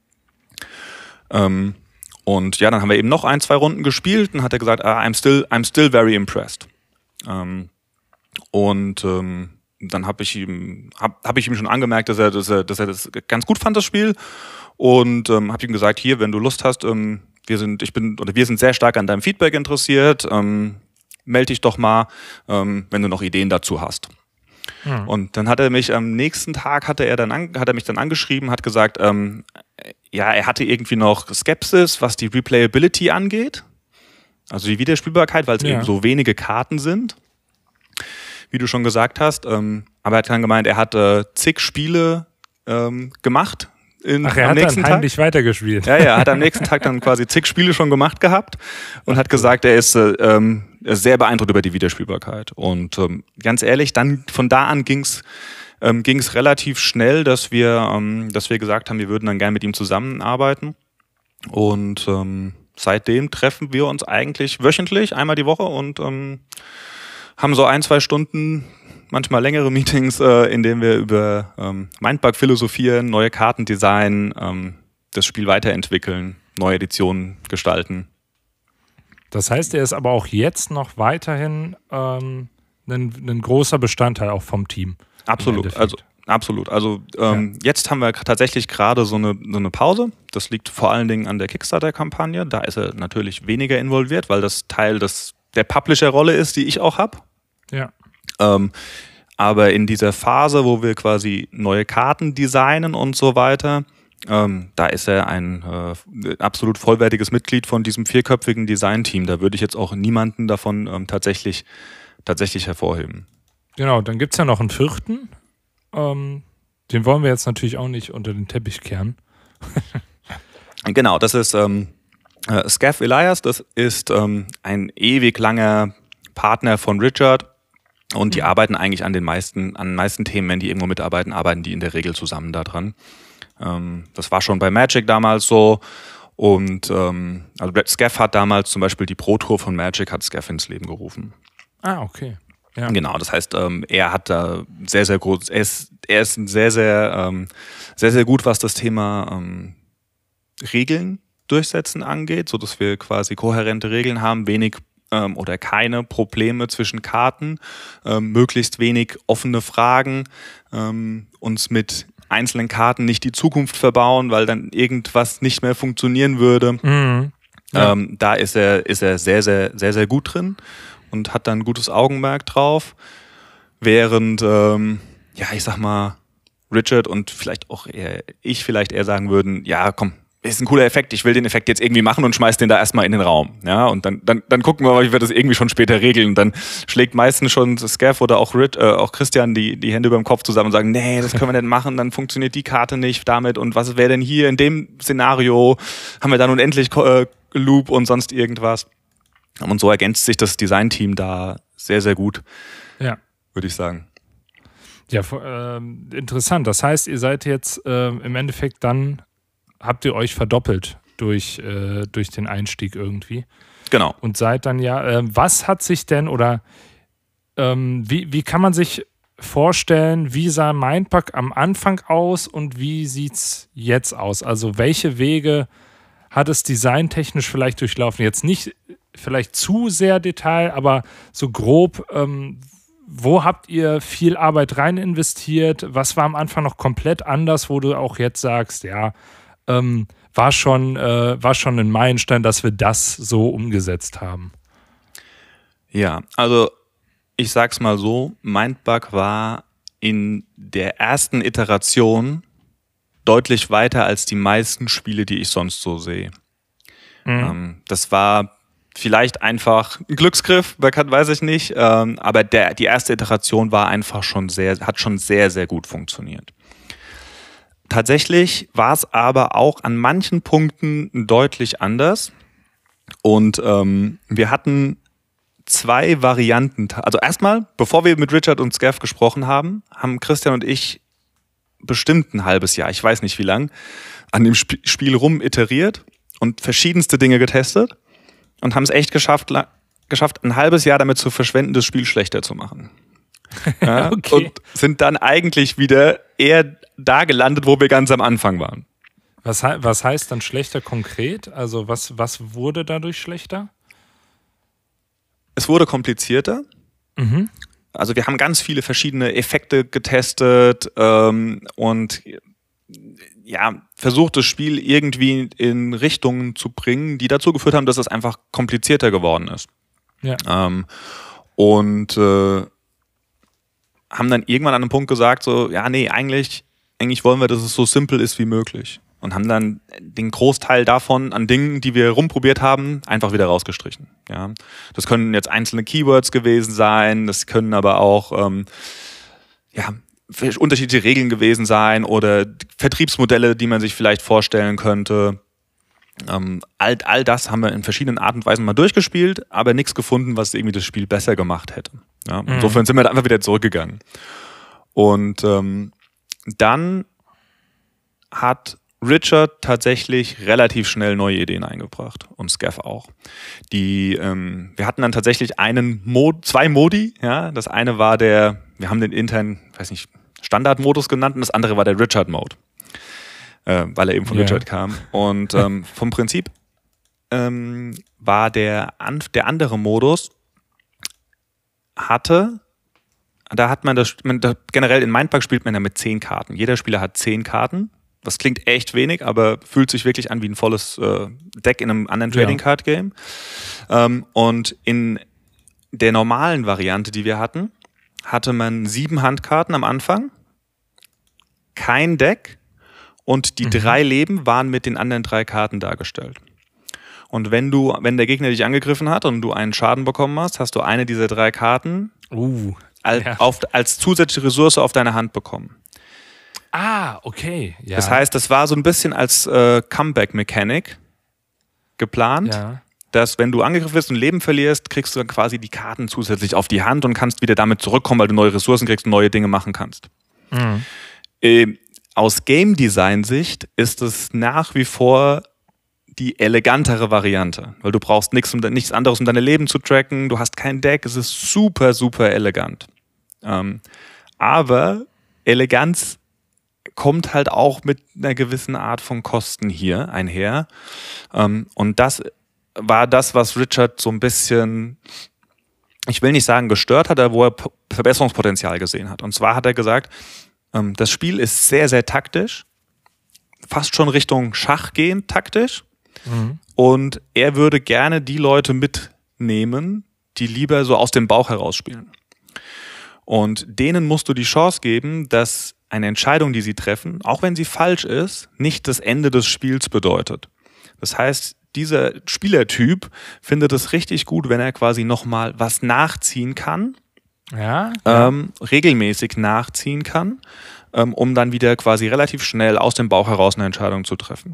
[SPEAKER 2] Ähm, und ja, dann haben wir eben noch ein, zwei Runden gespielt und hat er gesagt, ah, I'm still, I'm still very impressed. Ähm, und ähm, dann habe ich ihm hab, hab ich ihm schon angemerkt, dass er, dass er, dass er das ganz gut fand, das Spiel. Und ähm, habe ihm gesagt, hier, wenn du Lust hast, ähm, wir sind, ich bin oder wir sind sehr stark an deinem Feedback interessiert. Ähm, melde dich doch mal, ähm, wenn du noch Ideen dazu hast. Mhm. Und dann hat er mich am nächsten Tag hatte er dann an, hat er mich dann angeschrieben, hat gesagt, ähm, ja, er hatte irgendwie noch Skepsis, was die Replayability angeht, also die Wiederspielbarkeit, weil es ja. eben so wenige Karten sind. Wie du schon gesagt hast, ähm, aber er hat dann gemeint, er hat äh, zig Spiele ähm, gemacht. In,
[SPEAKER 1] Ach, er
[SPEAKER 2] am
[SPEAKER 1] hat
[SPEAKER 2] nächsten
[SPEAKER 1] dann heimlich
[SPEAKER 2] Tag.
[SPEAKER 1] weitergespielt.
[SPEAKER 2] Ja, ja, er hat am nächsten Tag dann quasi zig Spiele schon gemacht gehabt und hat gesagt, er ist äh, ähm, sehr beeindruckt über die Wiederspielbarkeit. Und ähm, ganz ehrlich, dann von da an ging's ähm, ging's relativ schnell, dass wir, ähm, dass wir gesagt haben, wir würden dann gerne mit ihm zusammenarbeiten. Und ähm, seitdem treffen wir uns eigentlich wöchentlich, einmal die Woche und ähm, haben so ein, zwei Stunden, manchmal längere Meetings, äh, in denen wir über ähm, Mindbug philosophieren, neue Karten designen, ähm, das Spiel weiterentwickeln, neue Editionen gestalten.
[SPEAKER 1] Das heißt, er ist aber auch jetzt noch weiterhin ähm, ein, ein großer Bestandteil auch vom Team.
[SPEAKER 2] Absolut, also absolut. Also ähm, ja. Jetzt haben wir tatsächlich gerade so eine, so eine Pause. Das liegt vor allen Dingen an der Kickstarter-Kampagne. Da ist er natürlich weniger involviert, weil das Teil des der Publisher-Rolle ist, die ich auch habe.
[SPEAKER 1] Ja.
[SPEAKER 2] Ähm, aber in dieser Phase, wo wir quasi neue Karten designen und so weiter, ähm, da ist er ein äh, absolut vollwertiges Mitglied von diesem vierköpfigen Design-Team. Da würde ich jetzt auch niemanden davon ähm, tatsächlich, tatsächlich hervorheben.
[SPEAKER 1] Genau, dann gibt es ja noch einen vierten. Ähm, den wollen wir jetzt natürlich auch nicht unter den Teppich kehren.
[SPEAKER 2] Genau, das ist ähm, äh, Scav Elias. Das ist ähm, ein ewig langer Partner von Richard. Und die mhm. arbeiten eigentlich an den meisten, an den meisten Themen, wenn die irgendwo mitarbeiten, arbeiten die in der Regel zusammen daran. Ähm, das war schon bei Magic damals so. Und ähm, also Scav hat damals zum Beispiel die Pro Tour von Magic, hat Scav ins Leben gerufen.
[SPEAKER 1] Ah, okay. Ja.
[SPEAKER 2] Genau, das heißt, ähm, er hat da sehr, sehr groß, er ist, er ist sehr, sehr, ähm, sehr, sehr gut, was das Thema ähm, Regeln durchsetzen angeht, so dass wir quasi kohärente Regeln haben, wenig ähm, oder keine Probleme zwischen Karten, ähm, möglichst wenig offene Fragen, ähm, uns mit einzelnen Karten nicht die Zukunft verbauen, weil dann irgendwas nicht mehr funktionieren würde.
[SPEAKER 1] Mhm. Ja.
[SPEAKER 2] Ähm, da ist er, ist er sehr, sehr, sehr, sehr gut drin und hat dann ein gutes Augenmerk drauf, während, ähm, ja, ich sag mal, Richard und vielleicht auch eher, ich vielleicht eher sagen würden, ja, komm, ist ein cooler Effekt, ich will den Effekt jetzt irgendwie machen und schmeiß den da erstmal in den Raum. Ja, und dann, dann, dann gucken wir mal, wie wir das irgendwie schon später regeln. Und dann schlägt meistens schon Scav oder auch, Rit, äh, auch Christian die, die Hände über dem Kopf zusammen und sagen, nee, das können wir nicht machen, dann funktioniert die Karte nicht damit. Und was wäre denn hier in dem Szenario? Haben wir dann unendlich äh, Loop und sonst irgendwas? Und so ergänzt sich das Designteam da sehr, sehr gut,
[SPEAKER 1] ja,
[SPEAKER 2] würde ich sagen.
[SPEAKER 1] Ja, ähm, interessant. Das heißt, ihr seid jetzt ähm, im Endeffekt dann, habt ihr euch verdoppelt durch, äh, durch den Einstieg irgendwie.
[SPEAKER 2] Genau.
[SPEAKER 1] Und seid dann ja, äh, was hat sich denn oder ähm, wie, wie kann man sich vorstellen, wie sah Mindpack am Anfang aus und wie sieht es jetzt aus? Also welche Wege hat es designtechnisch vielleicht durchlaufen? Jetzt nicht vielleicht zu sehr Detail, aber so grob, ähm, wo habt ihr viel Arbeit rein investiert? Was war am Anfang noch komplett anders, wo du auch jetzt sagst, ja, ähm, war schon, äh, war schon ein Meilenstein, dass wir das so umgesetzt haben?
[SPEAKER 2] Ja, also ich sag's mal so, Mindbug war in der ersten Iteration deutlich weiter als die meisten Spiele, die ich sonst so sehe. Mhm. Ähm, das war vielleicht einfach ein Glücksgriff, weiß ich nicht, ähm, aber der, die erste Iteration war einfach schon sehr, hat schon sehr, sehr gut funktioniert. Tatsächlich war es aber auch an manchen Punkten deutlich anders und ähm, wir hatten zwei Varianten. Also erstmal, bevor wir mit Richard und Scav gesprochen haben, haben Christian und ich bestimmt ein halbes Jahr, ich weiß nicht wie lang, an dem Sp- Spiel rum iteriert und verschiedenste Dinge getestet und haben es echt geschafft, la- geschafft, ein halbes Jahr damit zu verschwenden, das Spiel schlechter zu machen. Ja,
[SPEAKER 1] okay.
[SPEAKER 2] Und sind dann eigentlich wieder eher da gelandet, wo wir ganz am Anfang waren.
[SPEAKER 1] Was, was heißt dann schlechter konkret? Also was, was wurde dadurch schlechter?
[SPEAKER 2] Es wurde komplizierter.
[SPEAKER 1] Mhm.
[SPEAKER 2] Also wir haben ganz viele verschiedene Effekte getestet ähm, und ja, versucht das Spiel irgendwie in Richtungen zu bringen, die dazu geführt haben, dass es einfach komplizierter geworden ist.
[SPEAKER 1] Ja.
[SPEAKER 2] Ähm, und äh, haben dann irgendwann an einem Punkt gesagt, so, ja, nee, eigentlich, eigentlich wollen wir, dass es so simpel ist wie möglich. Und haben dann den Großteil davon an Dingen, die wir rumprobiert haben, einfach wieder rausgestrichen. Ja, das können jetzt einzelne Keywords gewesen sein, das können aber auch ähm, ja, unterschiedliche Regeln gewesen sein oder Vertriebsmodelle, die man sich vielleicht vorstellen könnte. Ähm, all, all das haben wir in verschiedenen Arten und Weisen mal durchgespielt, aber nichts gefunden, was irgendwie das Spiel besser gemacht hätte. Ja,
[SPEAKER 1] Mhm.
[SPEAKER 2] Insofern sind wir da einfach wieder zurückgegangen. Und ähm, dann hat Richard tatsächlich relativ schnell neue Ideen eingebracht und Scav auch. Die, ähm, wir hatten dann tatsächlich einen Mod, zwei Modi. Ja, das eine war der, wir haben den internen, weiß nicht, Standardmodus genannt und das andere war der Richard-Mode, äh, weil er eben von
[SPEAKER 1] Yeah.
[SPEAKER 2] Richard kam. Und ähm, vom Prinzip ähm, war der, der andere Modus hatte, da hat man das, man, da, generell in Mindpack spielt man ja mit zehn Karten. Jeder Spieler hat zehn Karten. Das klingt echt wenig, aber fühlt sich wirklich an wie ein volles äh, Deck in einem anderen Trading Card Game. Ähm, und in der normalen Variante, die wir hatten, hatte man sieben Handkarten am Anfang, kein Deck und die mhm. drei Leben waren mit den anderen drei Karten dargestellt. Und wenn du, wenn der Gegner dich angegriffen hat und du einen Schaden bekommen hast, hast du eine dieser drei Karten
[SPEAKER 1] uh,
[SPEAKER 2] als,
[SPEAKER 1] ja.
[SPEAKER 2] auf, als zusätzliche Ressource auf deine Hand bekommen.
[SPEAKER 1] Ah, okay. Ja.
[SPEAKER 2] Das heißt, das war so ein bisschen als äh, Comeback-Mechanik geplant,
[SPEAKER 1] ja.
[SPEAKER 2] dass wenn du angegriffen wirst und Leben verlierst, kriegst du dann quasi die Karten zusätzlich auf die Hand und kannst wieder damit zurückkommen, weil du neue Ressourcen kriegst und neue Dinge machen kannst.
[SPEAKER 1] Mhm.
[SPEAKER 2] Äh, aus Game-Design-Sicht ist es nach wie vor die elegantere Variante, weil du brauchst nichts, um, nichts anderes, um deine Leben zu tracken, du hast kein Deck, es ist super, super elegant. Ähm, aber Eleganz kommt halt auch mit einer gewissen Art von Kosten hier einher. Ähm, und das war das, was Richard so ein bisschen, ich will nicht sagen gestört hat, aber wo er P- Verbesserungspotenzial gesehen hat. Und zwar hat er gesagt, ähm, das Spiel ist sehr, sehr taktisch, fast schon Richtung Schach gehend taktisch. Mhm. Und er würde gerne die Leute mitnehmen, die lieber so aus dem Bauch heraus spielen. Und denen musst du die Chance geben, dass eine Entscheidung, die sie treffen, auch wenn sie falsch ist, nicht das Ende des Spiels bedeutet. Das heißt, dieser Spielertyp findet es richtig gut, wenn er quasi nochmal was nachziehen kann,
[SPEAKER 1] ja, ja.
[SPEAKER 2] Ähm, regelmäßig nachziehen kann, ähm, um dann wieder quasi relativ schnell aus dem Bauch heraus eine Entscheidung zu treffen.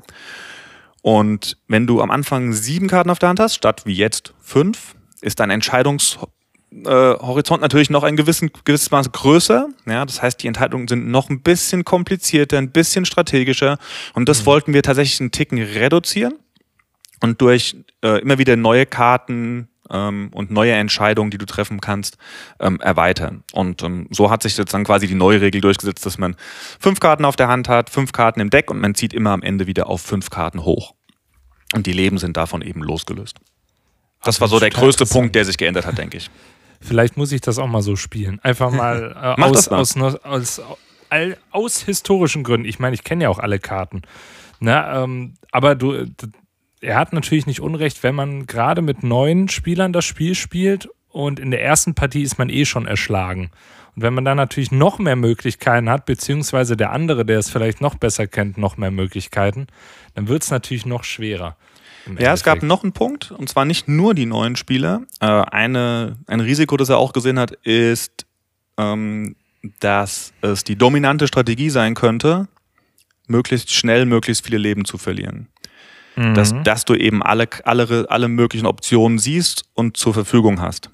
[SPEAKER 2] Und wenn du am Anfang sieben Karten auf der Hand hast, statt wie jetzt fünf, ist dein Entscheidungshorizont äh, natürlich noch ein gewissen, gewisses Maß größer. Ja, das heißt, die Entscheidungen sind noch ein bisschen komplizierter, ein bisschen strategischer. Und das mhm. wollten wir tatsächlich einen Ticken reduzieren und durch äh, immer wieder neue Karten ähm, und neue Entscheidungen, die du treffen kannst, ähm, erweitern. Und ähm, so hat sich jetzt dann quasi die neue Regel durchgesetzt, dass man fünf Karten auf der Hand hat, fünf Karten im Deck und man zieht immer am Ende wieder auf fünf Karten hoch. Und die Leben sind davon eben losgelöst. Das war so der größte Punkt, der sich geändert hat, denke ich.
[SPEAKER 1] Vielleicht muss ich das auch mal so spielen. Einfach mal äh, aus, aus, aus, aus, aus, aus historischen Gründen. Ich meine, ich kenne ja auch alle Karten. Na, ähm, aber du, er hat natürlich nicht Unrecht, wenn man gerade mit neuen Spielern das Spiel spielt und in der ersten Partie ist man eh schon erschlagen. Und wenn man dann natürlich noch mehr Möglichkeiten hat, beziehungsweise der andere, der es vielleicht noch besser kennt, noch mehr Möglichkeiten, dann wird es natürlich noch schwerer.
[SPEAKER 2] Ja, es gab noch einen Punkt, und zwar nicht nur die neuen Spieler. Äh, eine, ein Risiko, das er auch gesehen hat, ist, ähm, dass es die dominante Strategie sein könnte, möglichst schnell, möglichst viele Leben zu verlieren. Mhm. Dass, dass du eben alle, alle, alle möglichen Optionen siehst und zur Verfügung hast.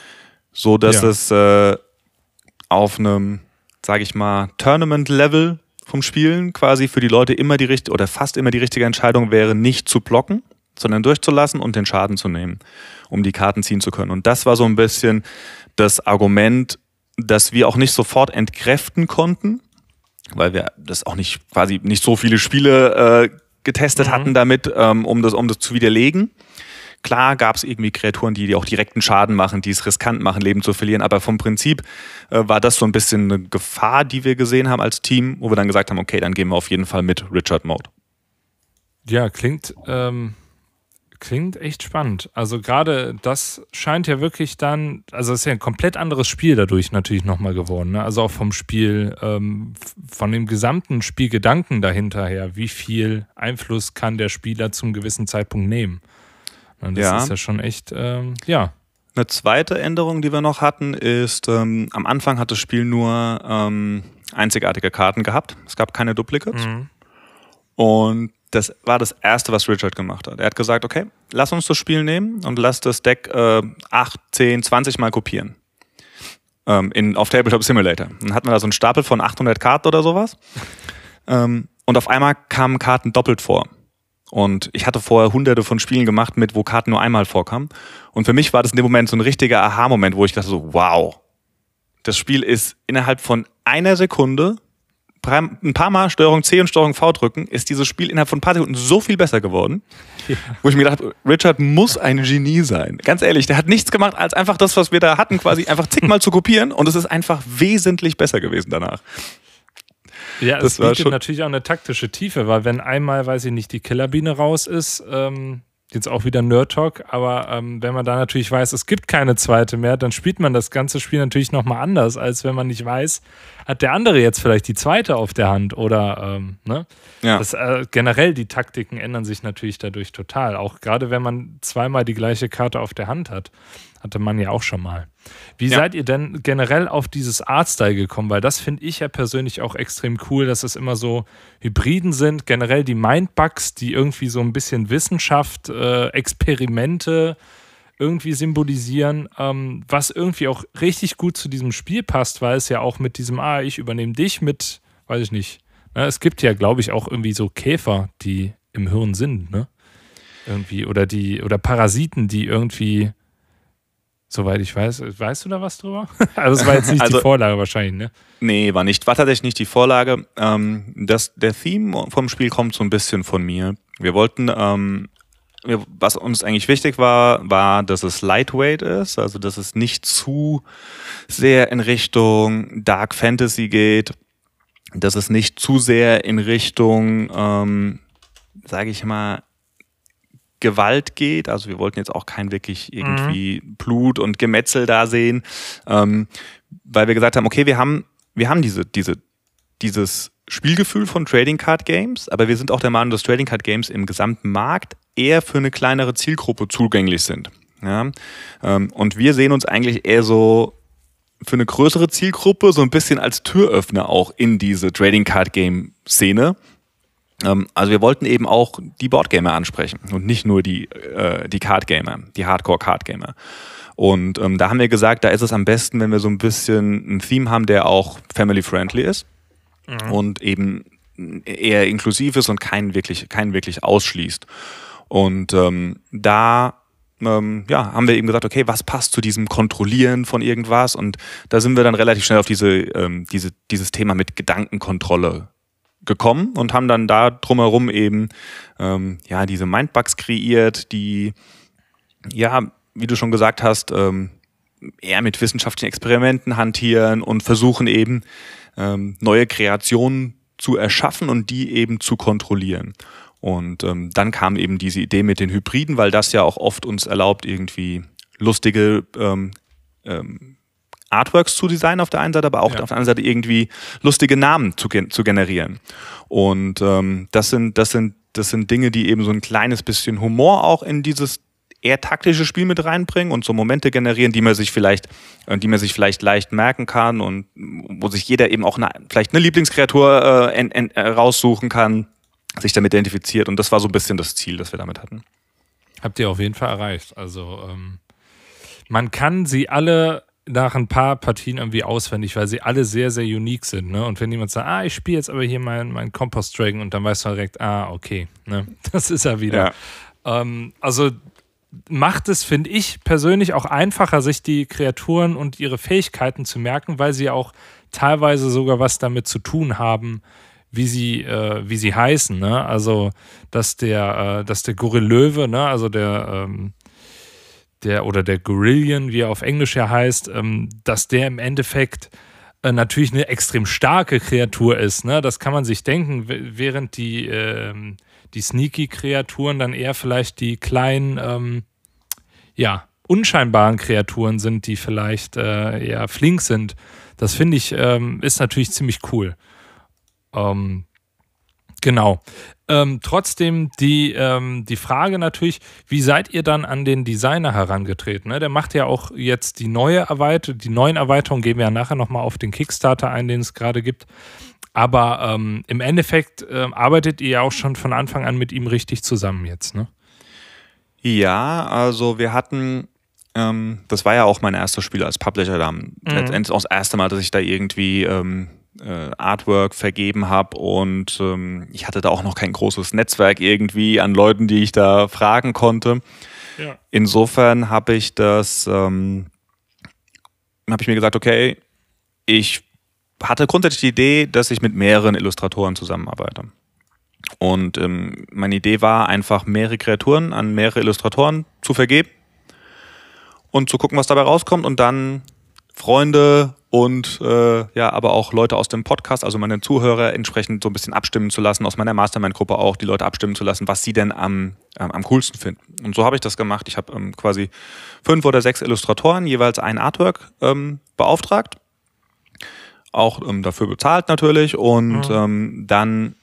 [SPEAKER 2] So dass ja. es äh, auf einem, sage ich mal, Tournament-Level vom Spielen quasi für die Leute immer die richtige oder fast immer die richtige Entscheidung wäre, nicht zu blocken, sondern durchzulassen und den Schaden zu nehmen, um die Karten ziehen zu können. Und das war so ein bisschen das Argument, das wir auch nicht sofort entkräften konnten, weil wir das auch nicht quasi nicht so viele Spiele äh, getestet mhm. hatten damit, ähm, um das um das zu widerlegen. Klar gab es irgendwie Kreaturen, die, die auch direkten Schaden machen, die es riskant machen, Leben zu verlieren. Aber vom Prinzip äh, war das so ein bisschen eine Gefahr, die wir gesehen haben als Team, wo wir dann gesagt haben, okay, dann gehen wir auf jeden Fall mit Richard Mode.
[SPEAKER 1] Ja, klingt, ähm, klingt echt spannend. Also gerade das scheint ja wirklich dann, also es ist ja ein komplett anderes Spiel dadurch natürlich nochmal geworden. Ne? Also auch vom Spiel, ähm, von dem gesamten Spielgedanken dahinter her. Wie viel Einfluss kann der Spieler zum gewissen Zeitpunkt nehmen? Das ja. ist ja schon echt, ähm, ja.
[SPEAKER 2] Eine zweite Änderung, die wir noch hatten, ist, ähm, am Anfang hat das Spiel nur ähm, einzigartige Karten gehabt. Es gab keine Duplicates. Mhm. Und das war das Erste, was Richard gemacht hat. Er hat gesagt, okay, lass uns das Spiel nehmen und lass das Deck äh, acht, zehn, zwanzig Mal kopieren. Ähm, in, auf Tabletop Simulator. Dann hatten wir da so einen Stapel von achthundert Karten oder sowas. ähm, und auf einmal kamen Karten doppelt vor. Und ich hatte vorher hunderte von Spielen gemacht, mit wo Karten nur einmal vorkamen. Und für mich war das in dem Moment so ein richtiger Aha-Moment, wo ich dachte so, wow, das Spiel ist innerhalb von einer Sekunde, ein paar Mal Steuerung C und Steuerung V drücken, ist dieses Spiel innerhalb von ein paar Sekunden so viel besser geworden, ja. wo ich mir gedacht habe, Richard muss ein Genie sein. Ganz ehrlich, der hat nichts gemacht, als einfach das, was wir da hatten, quasi einfach zigmal zu kopieren. Und es ist einfach wesentlich besser gewesen danach.
[SPEAKER 1] Ja, es bietet natürlich auch eine taktische Tiefe, weil wenn einmal, weiß ich nicht, die Killerbiene raus ist, ähm, jetzt auch wieder Nerd-Talk, aber ähm, wenn man da natürlich weiß, es gibt keine zweite mehr, dann spielt man das ganze Spiel natürlich nochmal anders, als wenn man nicht weiß, hat der andere jetzt vielleicht die zweite auf der Hand oder, ähm, ne?
[SPEAKER 2] Ja.
[SPEAKER 1] Das, äh, generell, die Taktiken ändern sich natürlich dadurch total, auch gerade wenn man zweimal die gleiche Karte auf der Hand hat. Hatte man ja auch schon mal. Wie ja. seid ihr denn generell auf dieses Artstyle gekommen? Weil das finde ich ja persönlich auch extrem cool, dass es immer so Hybriden sind. Generell die Mindbugs, die irgendwie so ein bisschen Wissenschaft, äh, Experimente irgendwie symbolisieren, ähm, was irgendwie auch richtig gut zu diesem Spiel passt, weil es ja auch mit diesem, ah, ich übernehme dich mit, weiß ich nicht. Ne? Es gibt ja, glaube ich, auch irgendwie so Käfer, die im Hirn sind, ne? Irgendwie. Oder die, oder Parasiten, die irgendwie. Soweit ich weiß. Weißt du da was drüber? Also das war jetzt nicht also, die Vorlage wahrscheinlich, ne?
[SPEAKER 2] Nee, war nicht. War tatsächlich nicht die Vorlage. Ähm, das, der Theme vom Spiel kommt so ein bisschen von mir. Wir wollten, ähm, wir, was uns eigentlich wichtig war, war, dass es lightweight ist, also dass es nicht zu sehr in Richtung Dark Fantasy geht, dass es nicht zu sehr in Richtung, ähm, sage ich mal, Gewalt geht, also wir wollten jetzt auch kein wirklich irgendwie mhm. Blut und Gemetzel da sehen, ähm, weil wir gesagt haben, okay, wir haben, wir haben diese, diese, dieses Spielgefühl von Trading Card Games, aber wir sind auch der Meinung, dass Trading Card Games im gesamten Markt eher für eine kleinere Zielgruppe zugänglich sind. Ja? Ähm, und wir sehen uns eigentlich eher so für eine größere Zielgruppe so ein bisschen als Türöffner auch in diese Trading Card Game Szene. Also wir wollten eben auch die Boardgamer ansprechen und nicht nur die, äh, die Cardgamer, die Hardcore-Cardgamer. Und ähm, da haben wir gesagt, da ist es am besten, wenn wir so ein bisschen ein Theme haben, der auch family-friendly ist mhm. und eben eher inklusiv ist und keinen wirklich, keinen wirklich ausschließt. Und ähm, da ähm, ja, haben wir eben gesagt, okay, was passt zu diesem Kontrollieren von irgendwas? Und da sind wir dann relativ schnell auf diese, ähm, diese, dieses Thema mit Gedankenkontrolle gekommen und haben dann da drumherum eben ähm, ja diese Mindbugs kreiert, die ja, wie du schon gesagt hast, ähm, eher mit wissenschaftlichen Experimenten hantieren und versuchen eben ähm, neue Kreationen zu erschaffen und die eben zu kontrollieren. Und ähm, dann kam eben diese Idee mit den Hybriden, weil das ja auch oft uns erlaubt, irgendwie lustige ähm, ähm, Artworks zu designen auf der einen Seite, aber auch ja. auf der anderen Seite irgendwie lustige Namen zu, gen- zu generieren. Und ähm, das sind, das sind, das sind Dinge, die eben so ein kleines bisschen Humor auch in dieses eher taktische Spiel mit reinbringen und so Momente generieren, die man sich vielleicht, die man sich vielleicht leicht merken kann und wo sich jeder eben auch eine, vielleicht eine Lieblingskreatur äh, en, en, äh, raussuchen kann, sich damit identifiziert. Und das war so ein bisschen das Ziel, das wir damit hatten.
[SPEAKER 1] Habt ihr auf jeden Fall erreicht. Also ähm, man kann sie alle nach ein paar Partien irgendwie auswendig, weil sie alle sehr, sehr unique sind. Ne? Und wenn jemand sagt, ah, ich spiele jetzt aber hier meinen mein Compost Dragon und dann weißt du direkt, ah, okay, ne? Das ist er wieder. Ja. Ähm, also macht es, finde ich persönlich, auch einfacher, sich die Kreaturen und ihre Fähigkeiten zu merken, weil sie auch teilweise sogar was damit zu tun haben, wie sie, äh, wie sie heißen. Ne? Also, dass der, äh, dass der Gorillöwe, ne? also der ähm, der oder der Gorillion, wie er auf Englisch ja heißt, ähm, dass der im Endeffekt äh, natürlich eine extrem starke Kreatur ist. Ne? Das kann man sich denken, während die, ähm, die Sneaky-Kreaturen dann eher vielleicht die kleinen, ähm, ja, unscheinbaren Kreaturen sind, die vielleicht äh, eher flink sind. Das finde ich, ähm, ist natürlich ziemlich cool. Ähm, Genau. Ähm, trotzdem die, ähm, die Frage natürlich, wie seid ihr dann an den Designer herangetreten? Ne? Der macht ja auch jetzt die neue Erweiterung, die neuen Erweiterungen, gehen wir ja nachher nochmal auf den Kickstarter ein, den es gerade gibt. Aber ähm, im Endeffekt äh, arbeitet ihr ja auch schon von Anfang an mit ihm richtig zusammen jetzt, ne?
[SPEAKER 2] Ja, also wir hatten, ähm, das war ja auch mein erstes Spiel als Publisher, da mhm. letztendlich auch das erste Mal, dass ich da irgendwie ähm, Artwork vergeben habe und ähm, ich hatte da auch noch kein großes Netzwerk irgendwie an Leuten, die ich da fragen konnte. Ja. Insofern habe ich das, ähm, habe ich mir gesagt, okay, ich hatte grundsätzlich die Idee, dass ich mit mehreren Illustratoren zusammenarbeite. Und ähm, meine Idee war einfach, mehrere Kreaturen an mehrere Illustratoren zu vergeben und zu gucken, was dabei rauskommt und dann Freunde und äh, ja, aber auch Leute aus dem Podcast, also meine Zuhörer entsprechend so ein bisschen abstimmen zu lassen, aus meiner Mastermind-Gruppe auch die Leute abstimmen zu lassen, was sie denn am, ähm, am coolsten finden. Und so habe ich das gemacht. Ich habe ähm, quasi fünf oder sechs Illustratoren, jeweils ein Artwork ähm, beauftragt, auch ähm, dafür bezahlt natürlich und mhm. ähm, dann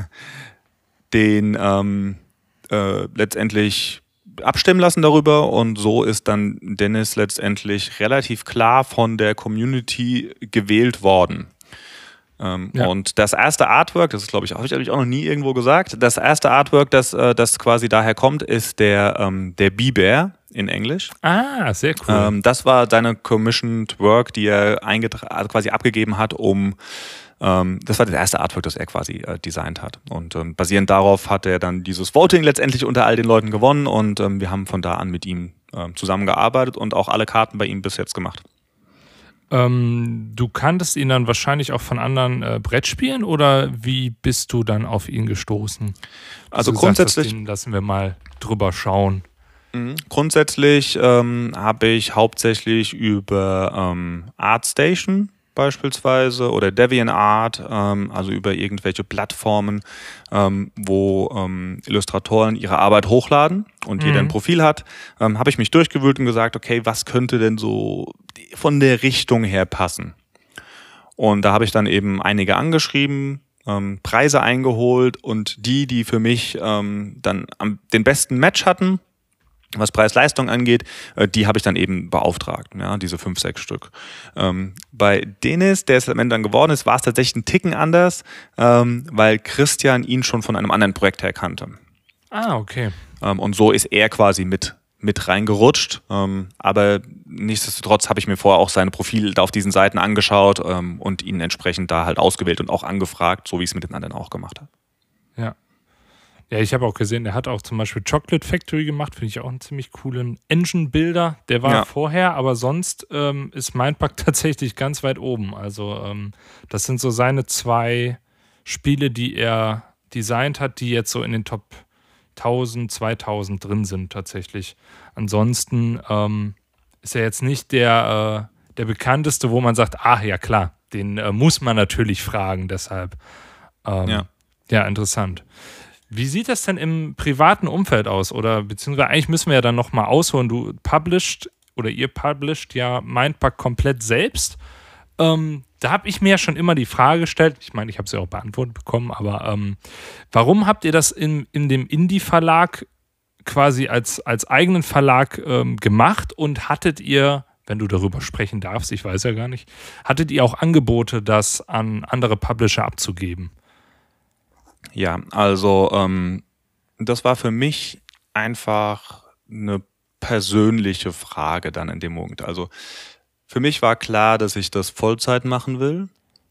[SPEAKER 2] den ähm, äh, letztendlich abstimmen lassen darüber und so ist dann Dennis letztendlich relativ klar von der Community gewählt worden. Ähm, ja. Und das erste Artwork, das ist glaube ich, habe ich auch noch nie irgendwo gesagt, das erste Artwork, das, äh, das quasi daher kommt, ist der, ähm, der Bee-Bear in Englisch.
[SPEAKER 1] Ah, sehr cool.
[SPEAKER 2] Ähm, das war seine Commissioned Work, die er eingetra- also quasi abgegeben hat, um ähm, das war das erste Artwork, das er quasi äh, designt hat. Und ähm, basierend darauf hat er dann dieses Voting letztendlich unter all den Leuten gewonnen und ähm, wir haben von da an mit ihm ähm, zusammengearbeitet und auch alle Karten bei ihm bis jetzt gemacht.
[SPEAKER 1] Ähm, du kanntest ihn dann wahrscheinlich auch von anderen äh, Brettspielen oder wie bist du dann auf ihn gestoßen?
[SPEAKER 2] Also
[SPEAKER 1] du
[SPEAKER 2] grundsätzlich
[SPEAKER 1] sagst, den lassen wir mal drüber schauen.
[SPEAKER 2] Mhm. Grundsätzlich ähm, habe ich hauptsächlich über ähm, ArtStation beispielsweise oder DeviantArt, ähm, also über irgendwelche Plattformen, ähm, wo ähm, Illustratoren ihre Arbeit hochladen und mhm. jeder ein Profil hat, ähm, habe ich mich durchgewühlt und gesagt, okay, was könnte denn so von der Richtung her passen? Und da habe ich dann eben einige angeschrieben, ähm, Preise eingeholt und die, die für mich ähm, dann am, den besten Match hatten, was Preis-Leistung angeht, äh, die habe ich dann eben beauftragt, ja, diese fünf, sechs Stück. Ähm, bei Dennis, der es am Ende dann geworden ist, war es tatsächlich ein Ticken anders, ähm, weil Christian ihn schon von einem anderen Projekt her kannte.
[SPEAKER 1] Ah, okay.
[SPEAKER 2] Ähm, und so ist er quasi mit, mit reingerutscht. Ähm, aber nichtsdestotrotz habe ich mir vorher auch seine Profile auf diesen Seiten angeschaut ähm, und ihn entsprechend da halt ausgewählt und auch angefragt, so wie ich es mit den anderen auch gemacht habe.
[SPEAKER 1] Ja. Ja, ich habe auch gesehen, der hat auch zum Beispiel Chocolate Factory gemacht, finde ich auch einen ziemlich coolen Engine-Builder. Der war ja vorher, aber sonst ähm, ist Mindpack tatsächlich ganz weit oben. Also ähm, das sind so seine zwei Spiele, die er designt hat, die jetzt so in den Top tausend, zweitausend drin sind tatsächlich. Ansonsten ähm, ist er jetzt nicht der, äh, der bekannteste, wo man sagt, ach ja klar, den äh, muss man natürlich fragen, deshalb. Ähm, ja. ja, interessant. Wie sieht das denn im privaten Umfeld aus? Oder beziehungsweise eigentlich müssen wir ja dann nochmal ausholen. Du published oder ihr published ja Mindpack komplett selbst. Ähm, da habe ich mir ja schon immer die Frage gestellt, ich meine, ich habe sie auch beantwortet bekommen, aber ähm, warum habt ihr das in, in dem Indie-Verlag quasi als, als eigenen Verlag ähm, gemacht und hattet ihr, wenn du darüber sprechen darfst, ich weiß ja gar nicht, hattet ihr auch Angebote, das an andere Publisher abzugeben?
[SPEAKER 2] Ja, also ähm, das war für mich einfach eine persönliche Frage dann in dem Moment. Also für mich war klar, dass ich das Vollzeit machen will.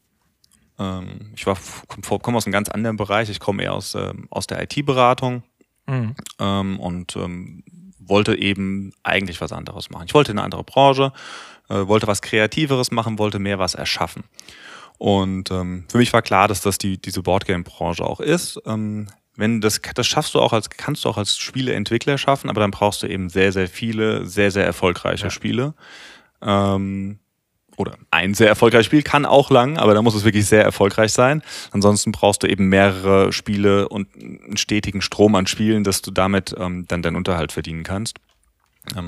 [SPEAKER 2] Ähm, ich war komme aus einem ganz anderen Bereich. Ich komme eher aus, ähm, aus der I T-Beratung mhm. ähm, und ähm, wollte eben eigentlich was anderes machen. Ich wollte eine andere Branche, äh, wollte was Kreativeres machen, wollte mehr was erschaffen. Und ähm, für mich war klar, dass das die, diese Boardgame-Branche auch ist. Ähm, wenn das, das schaffst du auch als, kannst du auch als Spieleentwickler schaffen, aber dann brauchst du eben sehr, sehr viele, sehr, sehr erfolgreiche ja. Spiele. Ähm, oder ein sehr erfolgreiches Spiel kann auch lang, aber da muss es wirklich sehr erfolgreich sein. Ansonsten brauchst du eben mehrere Spiele und einen stetigen Strom an Spielen, dass du damit ähm, dann deinen Unterhalt verdienen kannst. Ähm,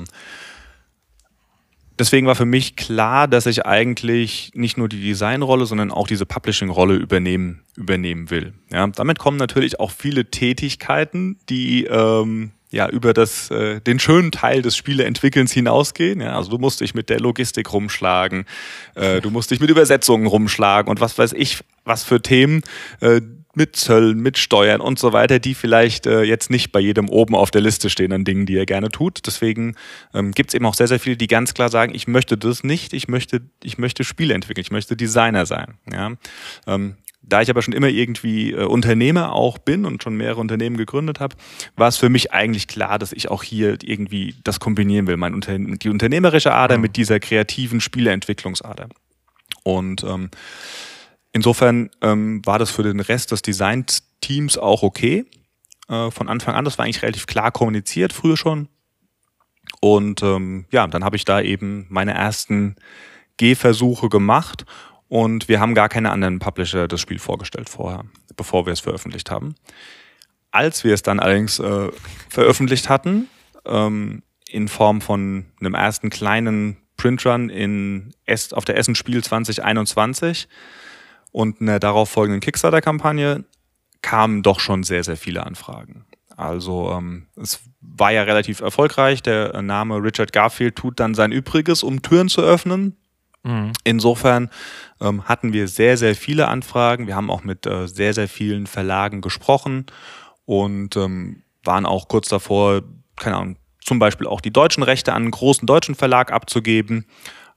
[SPEAKER 2] Deswegen war für mich klar, dass ich eigentlich nicht nur die Designrolle, sondern auch diese Publishing-Rolle übernehmen, übernehmen will. Ja, damit kommen natürlich auch viele Tätigkeiten, die ähm, ja über das, äh, den schönen Teil des Spieleentwickelns hinausgehen. Ja, also du musst dich mit der Logistik rumschlagen, äh, du musst dich mit Übersetzungen rumschlagen und was weiß ich, was für Themen, äh, mit Zöllen, mit Steuern und so weiter, die vielleicht äh, jetzt nicht bei jedem oben auf der Liste stehen an Dingen, die er gerne tut. Deswegen ähm, gibt es eben auch sehr, sehr viele, die ganz klar sagen, ich möchte das nicht, ich möchte, ich möchte Spiele entwickeln, ich möchte Designer sein. Ja? Ähm, da ich aber schon immer irgendwie äh, Unternehmer auch bin und schon mehrere Unternehmen gegründet habe, war es für mich eigentlich klar, dass ich auch hier irgendwie das kombinieren will, mein Unter- die unternehmerische Ader mit dieser kreativen Spieleentwicklungsader. Und ähm, Insofern ähm, war das für den Rest des Design-Teams auch okay. Äh, von Anfang an, das war eigentlich relativ klar kommuniziert, früher schon. Und ähm, ja, dann habe ich da eben meine ersten Gehversuche gemacht und wir haben gar keine anderen Publisher das Spiel vorgestellt vorher, bevor wir es veröffentlicht haben. Als wir es dann allerdings äh, veröffentlicht hatten, ähm, in Form von einem ersten kleinen Printrun in es- auf der Essen Spiel zwanzig einundzwanzig und einer darauf folgenden Kickstarter-Kampagne, kamen doch schon sehr, sehr viele Anfragen. Also ähm, es war ja relativ erfolgreich. Der Name Richard Garfield tut dann sein Übriges, um Türen zu öffnen. Mhm. Insofern ähm, hatten wir sehr, sehr viele Anfragen. Wir haben auch mit äh, sehr, sehr vielen Verlagen gesprochen und ähm, waren auch kurz davor, keine Ahnung, zum Beispiel auch die deutschen Rechte an einen großen deutschen Verlag abzugeben.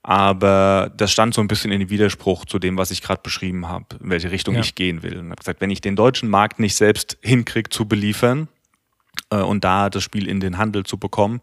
[SPEAKER 2] Aber das stand so ein bisschen in Widerspruch zu dem, was ich gerade beschrieben habe, in welche Richtung ja. ich gehen will. Und habe gesagt, wenn ich den deutschen Markt nicht selbst hinkriege zu beliefern, und da das Spiel in den Handel zu bekommen,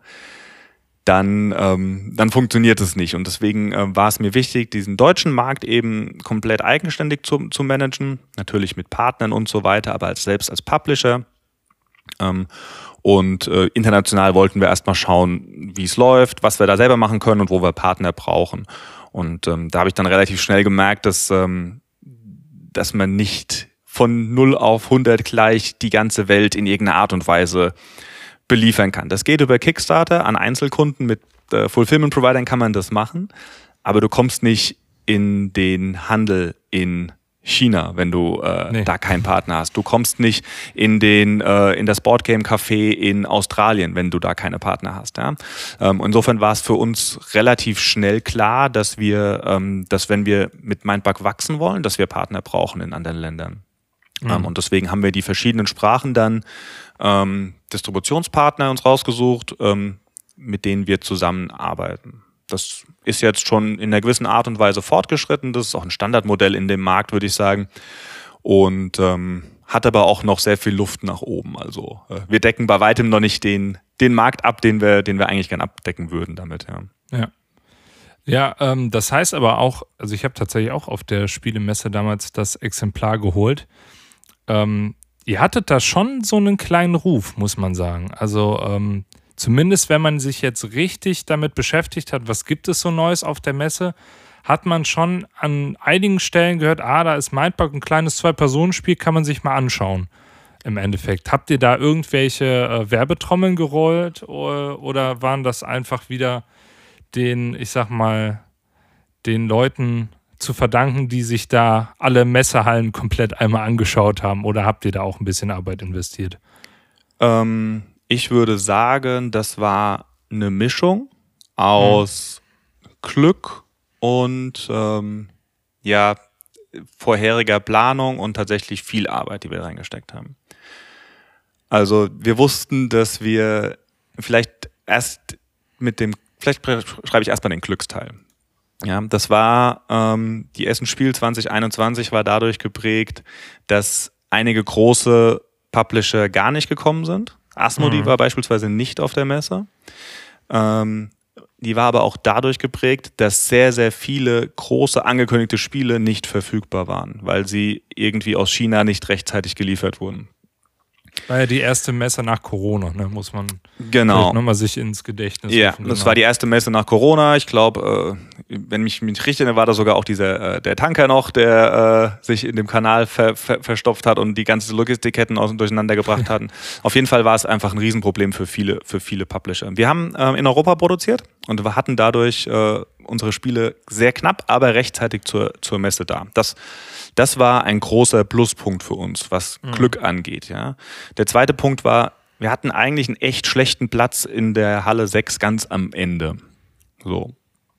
[SPEAKER 2] dann, ähm, dann funktioniert es nicht. Und deswegen äh, war es mir wichtig, diesen deutschen Markt eben komplett eigenständig zu, zu managen, natürlich mit Partnern und so weiter, aber als, selbst als Publisher. Ähm, und äh, international wollten wir erstmal schauen, wie es läuft, was wir da selber machen können und wo wir Partner brauchen. Und ähm, da habe ich dann relativ schnell gemerkt, dass, ähm, dass man nicht von null auf hundert gleich die ganze Welt in irgendeiner Art und Weise beliefern kann. Das geht über Kickstarter, an Einzelkunden mit äh, Fulfillment-Providern kann man das machen, aber du kommst nicht in den Handel in China, wenn du äh, nee. da keinen Partner hast. Du kommst nicht in den äh, in das Boardgame-Café in Australien, wenn du da keine Partner hast. Ja? Ähm, insofern war es für uns relativ schnell klar, dass wir, ähm, dass wenn wir mit Mindbug wachsen wollen, dass wir Partner brauchen in anderen Ländern. Mhm. Um, und deswegen haben wir die verschiedenen Sprachen dann ähm, Distributionspartner uns rausgesucht, ähm, mit denen wir zusammenarbeiten. Das ist jetzt schon in einer gewissen Art und Weise fortgeschritten. Das ist auch ein Standardmodell in dem Markt, würde ich sagen. Und ähm, hat aber auch noch sehr viel Luft nach oben. Also äh, wir decken bei weitem noch nicht den, den Markt ab, den wir, den wir eigentlich gern abdecken würden damit. Ja.
[SPEAKER 1] Ja. Ja, ähm, das heißt aber auch, also ich habe tatsächlich auch auf der Spielemesse damals das Exemplar geholt. Ähm, ihr hattet da schon so einen kleinen Ruf, muss man sagen. Also ähm, zumindest wenn man sich jetzt richtig damit beschäftigt hat, was gibt es so Neues auf der Messe, hat man schon an einigen Stellen gehört, ah, da ist Mindbug, ein kleines Zwei-Personen-Spiel, kann man sich mal anschauen. Im Endeffekt. Habt ihr da irgendwelche äh, Werbetrommeln gerollt oder, oder waren das einfach wieder den, ich sag mal, den Leuten zu verdanken, die sich da alle Messehallen komplett einmal angeschaut haben, oder habt ihr da auch ein bisschen Arbeit investiert?
[SPEAKER 2] Ähm, ich würde sagen, das war eine Mischung aus hm. Glück und ähm, ja, vorheriger Planung und tatsächlich viel Arbeit, die wir reingesteckt haben. Also wir wussten, dass wir vielleicht erst mit dem, vielleicht schreibe ich erstmal den Glücksteil. Ja, das war, ähm, die Essen Spiel zwanzig einundzwanzig war dadurch geprägt, dass einige große Publisher gar nicht gekommen sind. Asmodee mhm. war beispielsweise nicht auf der Messe. Ähm, die war aber auch dadurch geprägt, dass sehr, sehr viele große angekündigte Spiele nicht verfügbar waren, weil sie irgendwie aus China nicht rechtzeitig geliefert wurden.
[SPEAKER 1] War ja die erste Messe nach Corona, ne? Muss man
[SPEAKER 2] genau.
[SPEAKER 1] nochmal sich ins Gedächtnis
[SPEAKER 2] Ja,
[SPEAKER 1] rufen.
[SPEAKER 2] das
[SPEAKER 1] genau.
[SPEAKER 2] war die erste Messe nach Corona. Ich glaube, äh, wenn mich mich richtig erinnere, war da sogar auch dieser äh, der Tanker noch, der äh, sich in dem Kanal ver, ver, verstopft hat und die ganze Logistikketten aus durcheinander gebracht hatten. Auf jeden Fall war es einfach ein Riesenproblem für viele für viele Publisher. Wir haben äh, in Europa produziert und wir hatten dadurch äh, unsere Spiele sehr knapp, aber rechtzeitig zur zur Messe da. Das Das war ein großer Pluspunkt für uns, was mhm. Glück angeht. Ja. Der zweite Punkt war, wir hatten eigentlich einen echt schlechten Platz in der Halle sechs ganz am Ende. So.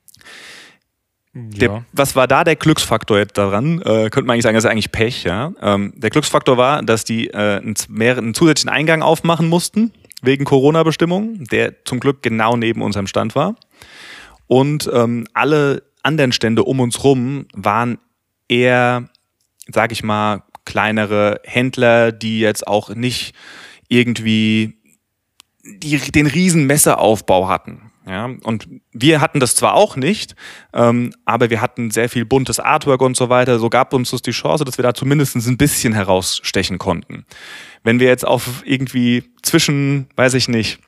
[SPEAKER 1] Ja.
[SPEAKER 2] Der, was war da der Glücksfaktor jetzt daran? Äh, könnte man eigentlich sagen, das ist eigentlich Pech. Ja. Ähm, der Glücksfaktor war, dass die äh, einen, mehr, einen zusätzlichen Eingang aufmachen mussten, wegen Corona-Bestimmungen, der zum Glück genau neben unserem Stand war. Und ähm, alle anderen Stände um uns rum waren eher, sag ich mal, kleinere Händler, die jetzt auch nicht irgendwie die, den riesen Messeaufbau hatten. Ja, und wir hatten das zwar auch nicht, ähm, aber wir hatten sehr viel buntes Artwork und so weiter. So gab uns das die Chance, dass wir da zumindest ein bisschen herausstechen konnten. Wenn wir jetzt auf irgendwie zwischen, weiß ich nicht,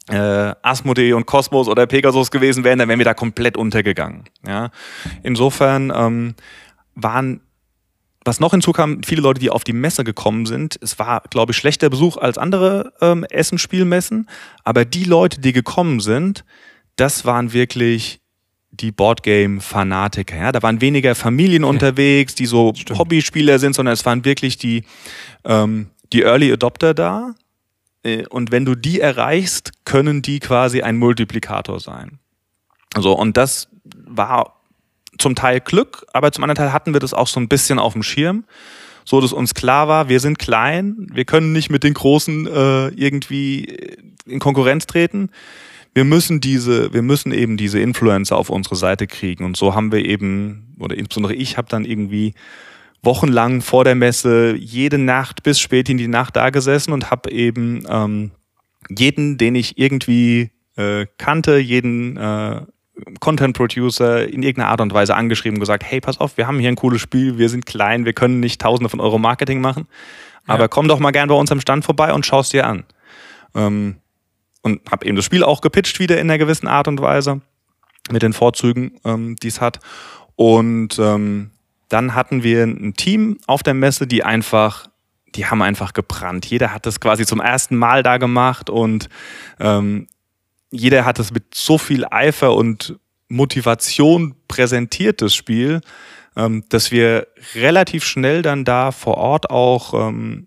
[SPEAKER 2] äh, Asmodee und Cosmos oder Pegasus gewesen wären, dann wären wir da komplett untergegangen. Ja? Insofern ähm, waren, was noch hinzukam, viele Leute, die auf die Messe gekommen sind, es war, glaube ich, schlechter Besuch als andere ähm, Essen-Spielmessen, aber die Leute, die gekommen sind, das waren wirklich die Boardgame-Fanatiker. Ja? Da waren weniger Familien unterwegs, die so
[SPEAKER 1] Stimmt.
[SPEAKER 2] Hobbyspieler sind, sondern es waren wirklich die, ähm, die Early Adopter da. Und wenn du die erreichst, können die quasi ein Multiplikator sein. So, und das war zum Teil Glück, aber zum anderen Teil hatten wir das auch so ein bisschen auf dem Schirm, so dass uns klar war, wir sind klein, wir können nicht mit den Großen äh, irgendwie in Konkurrenz treten. Wir müssen diese, wir müssen eben diese Influencer auf unsere Seite kriegen. Und so haben wir eben, oder insbesondere ich habe dann irgendwie wochenlang vor der Messe jede Nacht bis spät in die Nacht da gesessen und habe eben ähm, jeden, den ich irgendwie äh, kannte, jeden äh, Content-Producer in irgendeiner Art und Weise angeschrieben und gesagt, hey, pass auf, wir haben hier ein cooles Spiel, wir sind klein, wir können nicht Tausende von Euro Marketing machen, aber ja. komm doch mal gern bei uns am Stand vorbei und schaust dir an. Ähm, und habe eben das Spiel auch gepitcht wieder in einer gewissen Art und Weise mit den Vorzügen, ähm, die es hat. Und ähm, dann hatten wir ein Team auf der Messe, die einfach, die haben einfach gebrannt. Jeder hat das quasi zum ersten Mal da gemacht und ähm, jeder hat es mit so viel Eifer und Motivation präsentiert, das Spiel, ähm, dass wir relativ schnell dann da vor Ort auch ähm,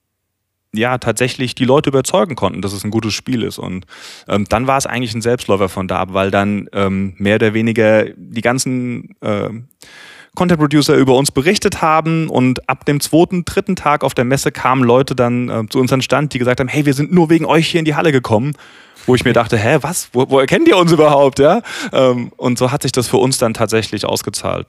[SPEAKER 2] ja tatsächlich die Leute überzeugen konnten, dass es ein gutes Spiel ist. Und ähm, dann war es eigentlich ein Selbstläufer von da ab, weil dann ähm, mehr oder weniger die ganzen äh, Content-Producer über uns berichtet haben und ab dem zweiten, dritten Tag auf der Messe kamen Leute dann äh, zu unserem Stand, die gesagt haben, hey, wir sind nur wegen euch hier in die Halle gekommen, wo ich mir dachte, hä, was, wo, woher kennt ihr uns überhaupt, ja? Ähm, und so hat sich das für uns dann tatsächlich ausgezahlt.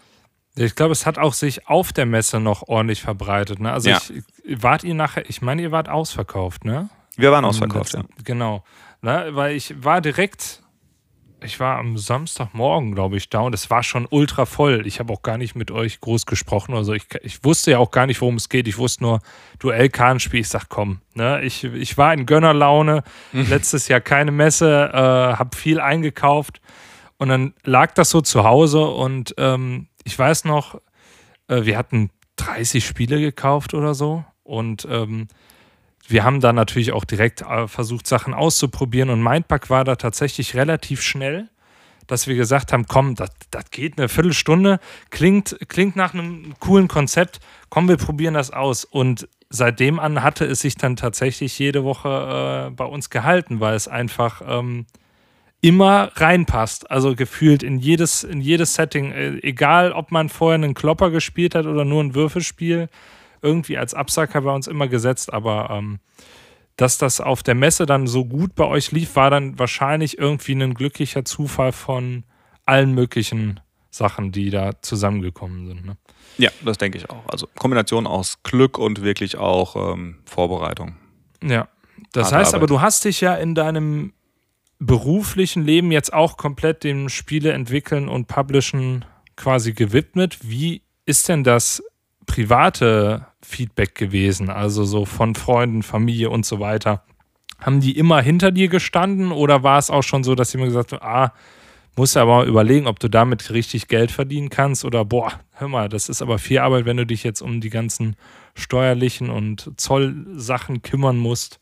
[SPEAKER 1] Ich glaube, es hat auch sich auf der Messe noch ordentlich verbreitet, ne? Also
[SPEAKER 2] ja.
[SPEAKER 1] ich, wart ihr nachher, ich meine, ihr wart ausverkauft, ne?
[SPEAKER 2] Wir waren ausverkauft,
[SPEAKER 1] letzten,
[SPEAKER 2] ja.
[SPEAKER 1] Genau, ne? Weil ich war direkt... Ich war am Samstagmorgen, glaube ich, da und es war schon ultra voll. Ich habe auch gar nicht mit euch groß gesprochen. Also ich, ich wusste ja auch gar nicht, worum es geht. Ich wusste nur, Duell-Kartenspiel. Ich sag, komm, ne? ich, ich war in Gönnerlaune. Mhm. Letztes Jahr keine Messe, äh, habe viel eingekauft und dann lag das so zu Hause und ähm, ich weiß noch, äh, wir hatten dreißig Spiele gekauft oder so und ähm, wir haben dann natürlich auch direkt versucht, Sachen auszuprobieren und Mindpack war da tatsächlich relativ schnell, dass wir gesagt haben, komm, das, das geht eine Viertelstunde, klingt, klingt nach einem coolen Konzept, komm, wir probieren das aus. Und seitdem an hatte es sich dann tatsächlich jede Woche äh, bei uns gehalten, weil es einfach ähm, immer reinpasst. Also gefühlt in jedes, in jedes Setting, äh, egal ob man vorher einen Klopper gespielt hat oder nur ein Würfelspiel, irgendwie als Absacker bei uns immer gesetzt, aber ähm, dass das auf der Messe dann so gut bei euch lief, war dann wahrscheinlich irgendwie ein glücklicher Zufall von allen möglichen Sachen, die da zusammengekommen sind. Ne?
[SPEAKER 2] Ja, das denke ich auch. Also Kombination aus Glück und wirklich auch ähm, Vorbereitung.
[SPEAKER 1] Ja, das
[SPEAKER 2] Harte
[SPEAKER 1] heißt
[SPEAKER 2] Arbeit.
[SPEAKER 1] aber, du hast dich ja in deinem beruflichen Leben jetzt auch komplett dem Spiele entwickeln und Publishen quasi gewidmet. Wie ist denn das private Feedback gewesen, also so von Freunden, Familie und so weiter? Haben die immer hinter dir gestanden oder war es auch schon so, dass jemand gesagt hat, ah, musst du aber mal überlegen, ob du damit richtig Geld verdienen kannst oder boah, hör mal, das ist aber viel Arbeit, wenn du dich jetzt um die ganzen steuerlichen und Zollsachen kümmern musst?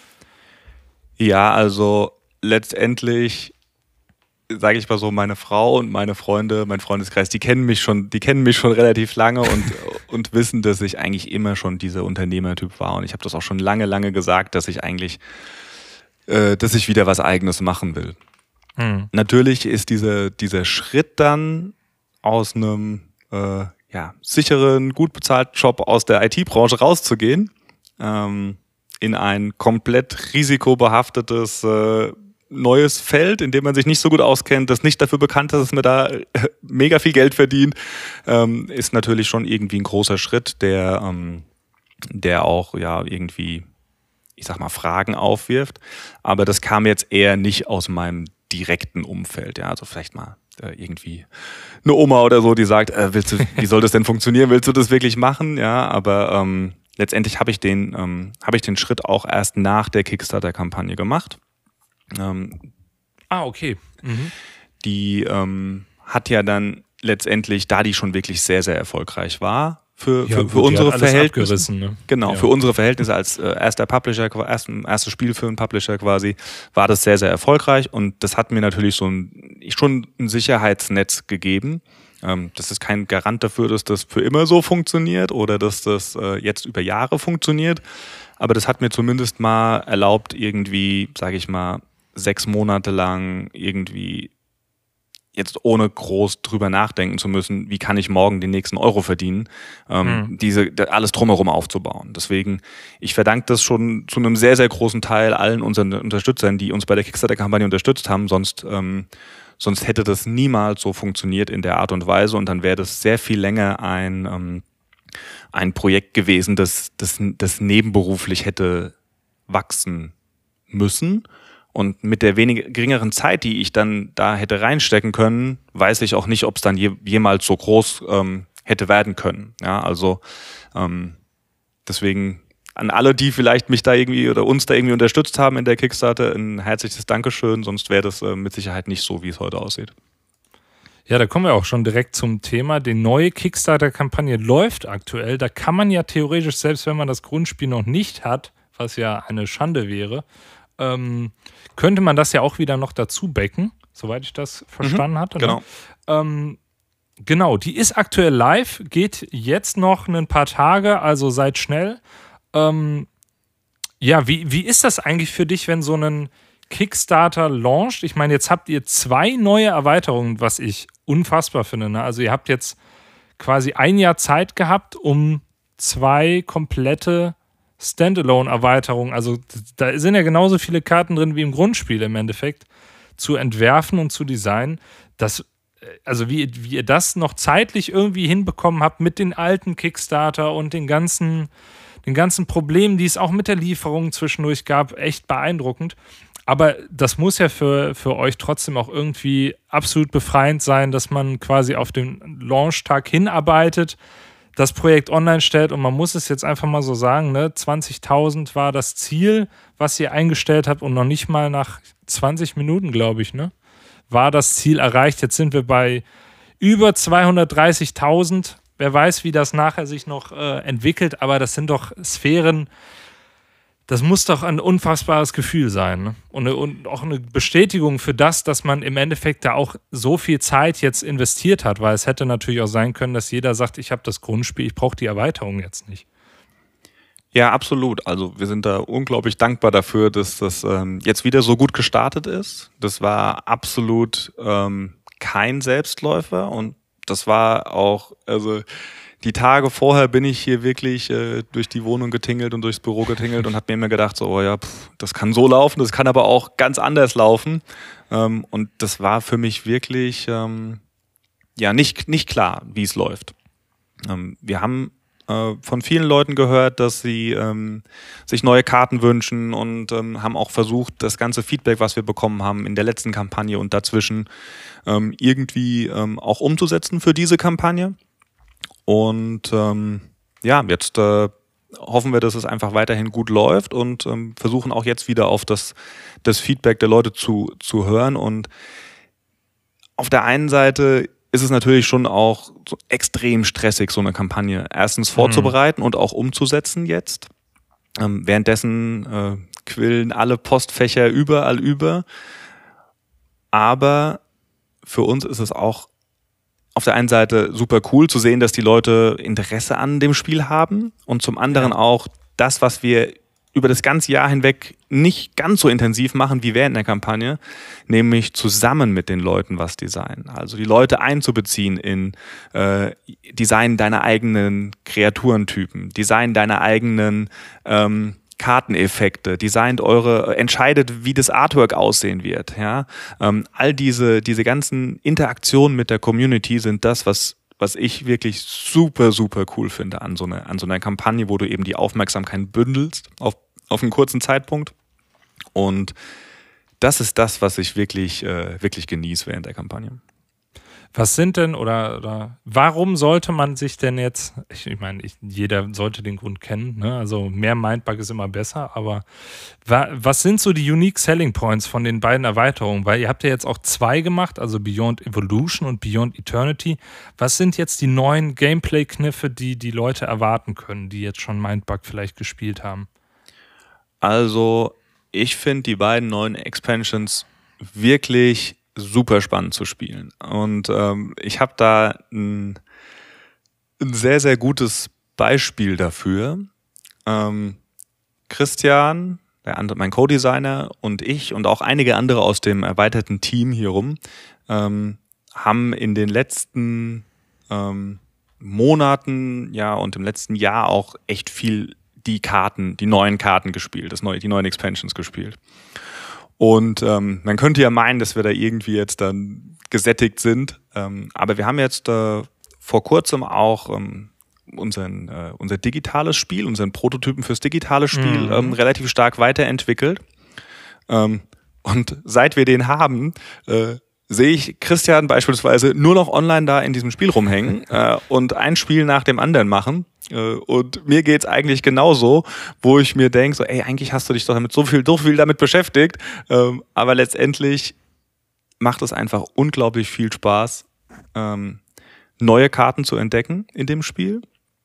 [SPEAKER 2] Ja, also letztendlich sage ich mal so, meine Frau und meine Freunde, mein Freundeskreis, die kennen mich schon, die kennen mich schon relativ lange und, und wissen, dass ich eigentlich immer schon dieser Unternehmertyp war. Und ich habe das auch schon lange, lange gesagt, dass ich eigentlich, äh, dass ich wieder was Eigenes machen will. Hm. Natürlich ist diese, dieser Schritt dann aus einem äh, ja, sicheren, gut bezahlten Job aus der I T-Branche rauszugehen, ähm, in ein komplett risikobehaftetes äh, neues Feld, in dem man sich nicht so gut auskennt, das nicht dafür bekannt ist, dass man da mega viel Geld verdient, ähm, ist natürlich schon irgendwie ein großer Schritt, der, ähm, der auch ja irgendwie, ich sag mal, Fragen aufwirft. Aber das kam jetzt eher nicht aus meinem direkten Umfeld. Ja, also vielleicht mal äh, irgendwie eine Oma oder so, die sagt, äh, willst du, wie soll das denn funktionieren? Willst du das wirklich machen? Ja, aber ähm, letztendlich habe ich den, ähm, habe ich den Schritt auch erst nach der Kickstarter-Kampagne gemacht. Ähm,
[SPEAKER 1] ah, okay. Mhm.
[SPEAKER 2] Die ähm, hat ja dann letztendlich, da die schon wirklich sehr, sehr erfolgreich war, für,
[SPEAKER 1] Ja,
[SPEAKER 2] für,
[SPEAKER 1] gut,
[SPEAKER 2] für
[SPEAKER 1] die
[SPEAKER 2] unsere
[SPEAKER 1] hat alles
[SPEAKER 2] Verhältnisse.
[SPEAKER 1] abgerissen, ne?
[SPEAKER 2] Genau,
[SPEAKER 1] Ja.
[SPEAKER 2] für unsere Verhältnisse als äh, erster Publisher, erst, erstes Spiel für einen Publisher quasi, war das sehr, sehr erfolgreich und das hat mir natürlich so ein, schon ein Sicherheitsnetz gegeben. Ähm, das ist kein Garant dafür, dass das für immer so funktioniert oder dass das äh, jetzt über Jahre funktioniert, aber das hat mir zumindest mal erlaubt, irgendwie, sage ich mal, sechs Monate lang irgendwie jetzt ohne groß drüber nachdenken zu müssen, wie kann ich morgen den nächsten Euro verdienen, ähm,
[SPEAKER 1] Hm.
[SPEAKER 2] diese alles drumherum aufzubauen. Deswegen, ich verdanke das schon zu einem sehr, sehr großen Teil allen unseren Unterstützern, die uns bei der Kickstarter-Kampagne unterstützt haben, sonst, ähm, sonst hätte das niemals so funktioniert in der Art und Weise und dann wäre das sehr viel länger ein, ähm, ein Projekt gewesen, das, das, das nebenberuflich hätte wachsen müssen. Und mit der wenig, geringeren Zeit, die ich dann da hätte reinstecken können, weiß ich auch nicht, ob es dann je, jemals so groß ähm, hätte werden können. Ja, also ähm, deswegen an alle, die vielleicht mich da irgendwie oder uns da irgendwie unterstützt haben in der Kickstarter, ein herzliches Dankeschön, sonst wäre das äh, mit Sicherheit nicht so, wie es heute aussieht.
[SPEAKER 1] Ja, da kommen wir auch schon direkt zum Thema. Die neue Kickstarter-Kampagne läuft aktuell. Da kann man ja theoretisch, selbst wenn man das Grundspiel noch nicht hat, was ja eine Schande wäre, ähm, könnte man das ja auch wieder noch dazu backen, soweit ich das verstanden
[SPEAKER 2] Mhm,
[SPEAKER 1] hatte.
[SPEAKER 2] genau.
[SPEAKER 1] Ne? Ähm, genau, die ist aktuell live, geht jetzt noch ein paar Tage, also seid schnell. Ähm, ja, wie, wie ist das eigentlich für dich, wenn so ein Kickstarter launcht? Ich meine, jetzt habt ihr zwei neue Erweiterungen, was ich unfassbar finde. Ne? Also ihr habt jetzt quasi ein Jahr Zeit gehabt, um zwei komplette Standalone-Erweiterungen, also da sind ja genauso viele Karten drin wie im Grundspiel im Endeffekt, zu entwerfen und zu designen. Das, also wie, wie ihr das noch zeitlich irgendwie hinbekommen habt mit den alten Kickstarter und den ganzen, den ganzen Problemen, die es auch mit der Lieferung zwischendurch gab, echt beeindruckend. Aber das muss ja für, für euch trotzdem auch irgendwie absolut befreiend sein, dass man quasi auf den Launchtag hinarbeitet, das Projekt online stellt und man muss es jetzt einfach mal so sagen, ne, zwanzigtausend war das Ziel, was ihr eingestellt habt und noch nicht mal nach zwanzig Minuten, glaube ich, ne, war das Ziel erreicht. Jetzt sind wir bei über zweihundertdreißigtausend. Wer weiß, wie das nachher sich noch äh, entwickelt, aber das sind doch Sphären, das muss doch ein unfassbares Gefühl sein. Ne? Und, eine, und auch eine Bestätigung für das, dass man im Endeffekt da auch so viel Zeit jetzt investiert hat, weil es hätte natürlich auch sein können, dass jeder sagt, ich habe das Grundspiel, ich brauche die Erweiterung jetzt nicht.
[SPEAKER 2] Ja, absolut. Also wir sind da unglaublich dankbar dafür, dass das ähm, jetzt wieder so gut gestartet ist. Das war absolut ähm, kein Selbstläufer und das war auch, also die Tage vorher bin ich hier wirklich äh, durch die Wohnung getingelt und durchs Büro getingelt und habe mir immer gedacht, so, oh ja, pff, das kann so laufen, das kann aber auch ganz anders laufen. Ähm, und das war für mich wirklich ähm, ja nicht, nicht klar, wie es läuft. Ähm, wir haben äh, von vielen Leuten gehört, dass sie ähm, sich neue Karten wünschen und ähm, haben auch versucht, das ganze Feedback, was wir bekommen haben in der letzten Kampagne und dazwischen ähm, irgendwie ähm, auch umzusetzen für diese Kampagne. Und ähm, ja, jetzt äh, hoffen wir, dass es einfach weiterhin gut läuft und ähm, versuchen auch jetzt wieder auf das, das Feedback der Leute zu, zu hören. Und auf der einen Seite ist es natürlich schon auch so extrem stressig, so eine Kampagne erstens vorzubereiten mhm. und auch umzusetzen jetzt. Ähm, währenddessen äh, quillen alle Postfächer überall über. Aber für uns ist es auch auf der einen Seite super cool zu sehen, dass die Leute Interesse an dem Spiel haben und zum anderen ja. auch das, was wir über das ganze Jahr hinweg nicht ganz so intensiv machen wie während der Kampagne, nämlich zusammen mit den Leuten was designen. Also die Leute einzubeziehen in äh, Design deiner eigenen Kreaturentypen, Design deiner eigenen ähm, Karteneffekte, designt eure, entscheidet, wie das Artwork aussehen wird. Ja? Ähm, all diese, diese ganzen Interaktionen mit der Community sind das, was, was ich wirklich super, super cool finde an so einer, an so einer Kampagne, wo du eben die Aufmerksamkeit bündelst auf, auf einen kurzen Zeitpunkt. Und das ist das, was ich wirklich, äh, wirklich genieße während der Kampagne.
[SPEAKER 1] Was sind denn oder, oder warum sollte man sich denn jetzt, ich, ich meine, ich, jeder sollte den Grund kennen, ne? Also mehr Mindbug ist immer besser, aber wa, was sind so die Unique Selling Points von den beiden Erweiterungen? Weil ihr habt ja jetzt auch zwei gemacht, also Beyond Evolution und Beyond Eternity. Was sind jetzt die neuen Gameplay-Kniffe, die die Leute erwarten können, die jetzt schon Mindbug vielleicht gespielt haben?
[SPEAKER 2] Also ich finde die beiden neuen Expansions wirklich super spannend zu spielen. Und ähm, ich habe da ein, ein sehr, sehr gutes Beispiel dafür. Ähm, Christian, der andere, mein Co-Designer und ich und auch einige andere aus dem erweiterten Team hier rum ähm, haben in den letzten ähm, Monaten ja und im letzten Jahr auch echt viel die Karten, die neuen Karten gespielt, das neue, die neuen Expansions gespielt. Und ähm, man könnte ja meinen, dass wir da irgendwie jetzt dann gesättigt sind. Ähm, aber wir haben jetzt äh, vor kurzem auch ähm, unseren, äh, unser digitales Spiel, unseren Prototypen fürs digitale Spiel mhm. ähm, relativ stark weiterentwickelt. Ähm, und seit wir den haben, äh, sehe ich Christian beispielsweise nur noch online da in diesem Spiel rumhängen äh, und ein Spiel nach dem anderen machen. Und mir geht's eigentlich genauso, wo ich mir denke, so, ey, eigentlich hast du dich doch damit so viel, so viel damit beschäftigt, ähm, aber letztendlich macht es einfach unglaublich viel Spaß, ähm, neue Karten zu entdecken in dem Spiel,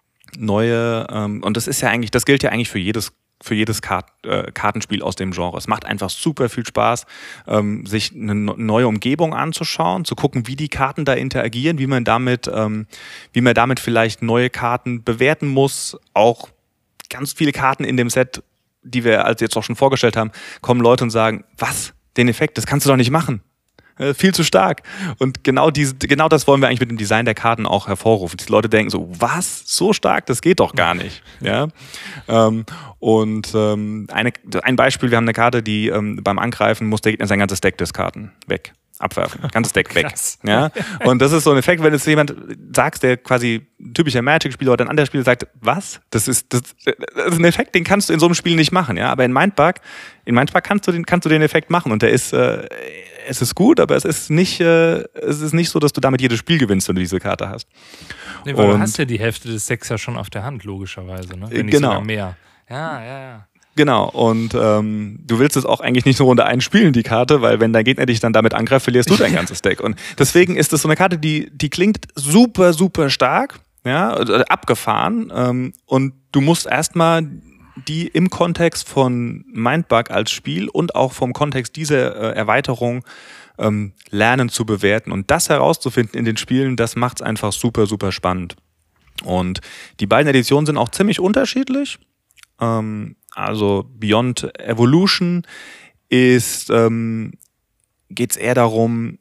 [SPEAKER 2] neue ähm, und das ist ja eigentlich, das gilt ja eigentlich für jedes für jedes Kart, äh, Kartenspiel aus dem Genre. Es macht einfach super viel Spaß, ähm, sich eine neue Umgebung anzuschauen, zu gucken, wie die Karten da interagieren, wie man damit, ähm, wie man damit vielleicht neue Karten bewerten muss. Auch ganz viele Karten in dem Set, die wir als jetzt auch schon vorgestellt haben, kommen Leute und sagen, was? Den Effekt, das kannst du doch nicht machen. Äh, viel zu stark. Und genau diese, genau das wollen wir eigentlich mit dem Design der Karten auch hervorrufen. Die Leute denken so, was? So stark? Das geht doch gar nicht. Ja. Ähm, und ähm, eine, ein Beispiel, wir haben eine Karte, die ähm, beim Angreifen muss der Gegner sein ganzes Deck des Karten weg. Abwerfen. Ganzes Deck weg. Ja? Und das ist so ein Effekt, wenn es jemand sagt, der quasi typischer Magic-Spieler oder ein anderer Spieler sagt, was? Das ist, das, das ist ein Effekt, den kannst du in so einem Spiel nicht machen. Ja? Aber in Mindbug, in Mindbug kannst du den, kannst du den Effekt machen. Und der ist, äh, es ist gut, aber es ist nicht, äh, es ist nicht so, dass du damit jedes Spiel gewinnst, wenn du diese Karte hast.
[SPEAKER 1] Nee, weil und, du hast ja die Hälfte des Decks ja schon auf der Hand, logischerweise. Ne? Wenn nicht
[SPEAKER 2] genau.
[SPEAKER 1] sogar mehr. Ja, ja, ja.
[SPEAKER 2] Genau, und ähm, du willst es auch eigentlich nicht nur Runde eins spielen, die Karte, weil wenn dein Gegner dich dann damit angreift, verlierst du dein ganzes Deck. Und deswegen ist es so eine Karte, die die klingt super, super stark, ja, abgefahren. Ähm, und du musst erstmal die im Kontext von Mindbug als Spiel und auch vom Kontext dieser äh, Erweiterung ähm, lernen zu bewerten. Und das herauszufinden in den Spielen, das macht's einfach super, super spannend. Und die beiden Editionen sind auch ziemlich unterschiedlich. Ähm, Also Beyond Evolution ist, ähm, geht es eher darum,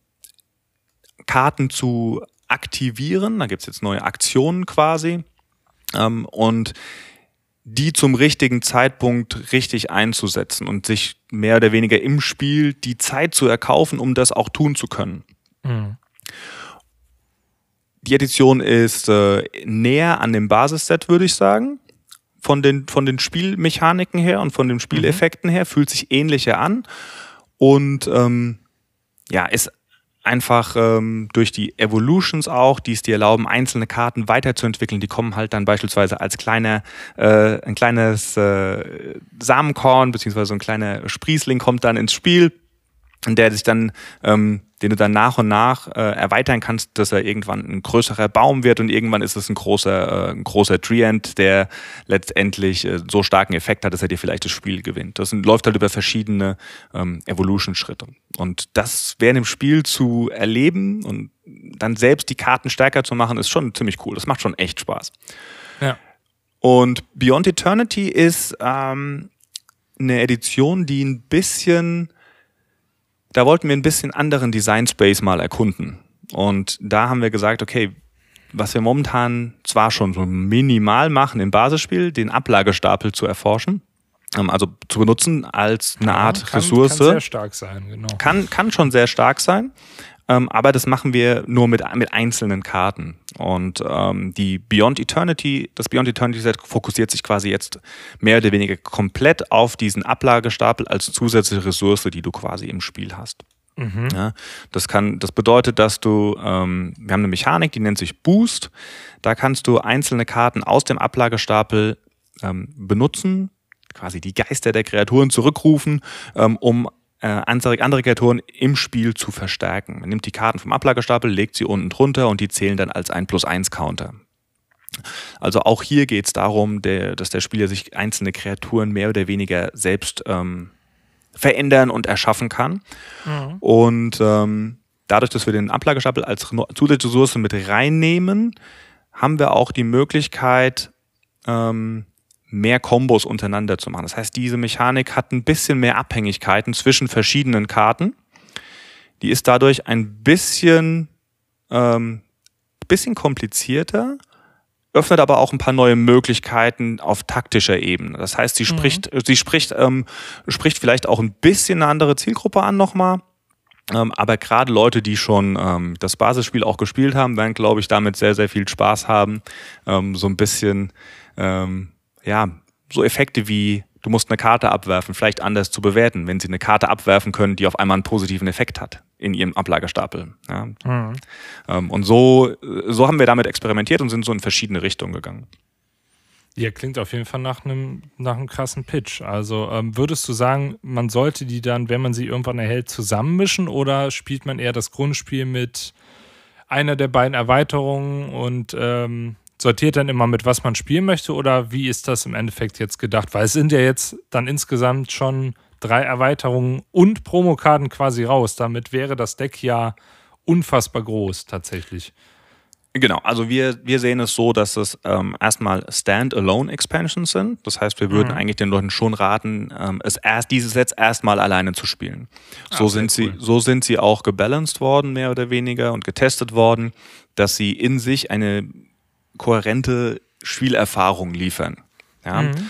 [SPEAKER 2] Karten zu aktivieren. Da gibt es jetzt neue Aktionen quasi. Ähm, und die zum richtigen Zeitpunkt richtig einzusetzen und sich mehr oder weniger im Spiel die Zeit zu erkaufen, um das auch tun zu können. Mhm. Die Edition ist äh, näher an dem Basisset, würde ich sagen. Von den, von den Spielmechaniken her und von den Spieleffekten her, fühlt sich ähnlicher an und ähm, ja, ist einfach ähm, durch die Evolutions auch, die es dir erlauben, einzelne Karten weiterzuentwickeln. Die kommen halt dann beispielsweise als kleiner, äh, ein kleines äh, Samenkorn beziehungsweise ein kleiner Sprießling kommt dann ins Spiel, der sich dann, ähm, den du dann nach und nach äh, erweitern kannst, dass er irgendwann ein größerer Baum wird und irgendwann ist es ein großer, äh, ein großer Treant, der letztendlich äh, so starken Effekt hat, dass er dir vielleicht das Spiel gewinnt. Das läuft halt über verschiedene ähm, Evolution-Schritte. Und das während dem Spiel zu erleben und dann selbst die Karten stärker zu machen, ist schon ziemlich cool. Das macht schon echt Spaß.
[SPEAKER 1] Ja.
[SPEAKER 2] Und Beyond Eternity ist ähm, eine Edition, die ein bisschen Da wollten wir ein bisschen anderen Design Space mal erkunden. Und da haben wir gesagt, okay, was wir momentan zwar schon so minimal machen im Basisspiel, den Ablagestapel zu erforschen, also zu benutzen als eine Art
[SPEAKER 1] ja, kann,
[SPEAKER 2] Ressource.
[SPEAKER 1] Kann sehr stark sein, genau.
[SPEAKER 2] Kann, kann schon sehr stark sein. Ähm, aber das machen wir nur mit, mit einzelnen Karten. Und ähm, die Beyond Eternity, das Beyond Eternity Set fokussiert sich quasi jetzt mehr oder weniger komplett auf diesen Ablagestapel als zusätzliche Ressource, die du quasi im Spiel hast. Mhm. Ja, das kann, das bedeutet, dass du, ähm, wir haben eine Mechanik, die nennt sich Boost. Da kannst du einzelne Karten aus dem Ablagestapel ähm, benutzen, quasi die Geister der Kreaturen zurückrufen, ähm, um äh, andere, andere Kreaturen im Spiel zu verstärken. Man nimmt die Karten vom Ablagestapel, legt sie unten drunter und die zählen dann als ein plus eins Counter. Also auch hier geht es darum, der, dass der Spieler sich einzelne Kreaturen mehr oder weniger selbst ähm, verändern und erschaffen kann. Mhm. Und ähm, dadurch, dass wir den Ablagestapel als zusätzliche Ressource mit reinnehmen, haben wir auch die Möglichkeit, ähm, mehr Kombos untereinander zu machen. Das heißt, diese Mechanik hat ein bisschen mehr Abhängigkeiten zwischen verschiedenen Karten. Die ist dadurch ein bisschen, ähm, bisschen komplizierter, öffnet aber auch ein paar neue Möglichkeiten auf taktischer Ebene. Das heißt, sie spricht, mhm. sie spricht, ähm, spricht vielleicht auch ein bisschen eine andere Zielgruppe an nochmal. Ähm, aber gerade Leute, die schon ähm, das Basisspiel auch gespielt haben, werden, glaube ich, damit sehr, sehr viel Spaß haben. Ähm, so ein bisschen, ähm, ja, so Effekte wie, du musst eine Karte abwerfen, vielleicht anders zu bewerten, wenn sie eine Karte abwerfen können, die auf einmal einen positiven Effekt hat in ihrem Ablagestapel. Ja. Mhm. Ähm, und so, so haben wir damit experimentiert und sind so in verschiedene Richtungen gegangen.
[SPEAKER 1] Ja, klingt auf jeden Fall nach einem, nach einem krassen Pitch. Also ähm, würdest du sagen, man sollte die dann, wenn man sie irgendwann erhält, zusammenmischen oder spielt man eher das Grundspiel mit einer der beiden Erweiterungen und ähm, sortiert dann immer mit, was man spielen möchte, oder wie ist das im Endeffekt jetzt gedacht? Weil es sind ja jetzt dann insgesamt schon drei Erweiterungen und Promokarten quasi raus. Damit wäre das Deck ja unfassbar groß tatsächlich.
[SPEAKER 2] Genau, also wir, wir sehen es so, dass es ähm, erstmal Stand-alone-Expansions sind. Das heißt, wir würden mhm. eigentlich den Leuten schon raten, ähm, es erst diese Sets erstmal alleine zu spielen. So, ah, sind sie, cool. so sind sie auch gebalanced worden, mehr oder weniger, und getestet worden, dass sie in sich eine kohärente Spielerfahrung liefern. Ja. Mhm.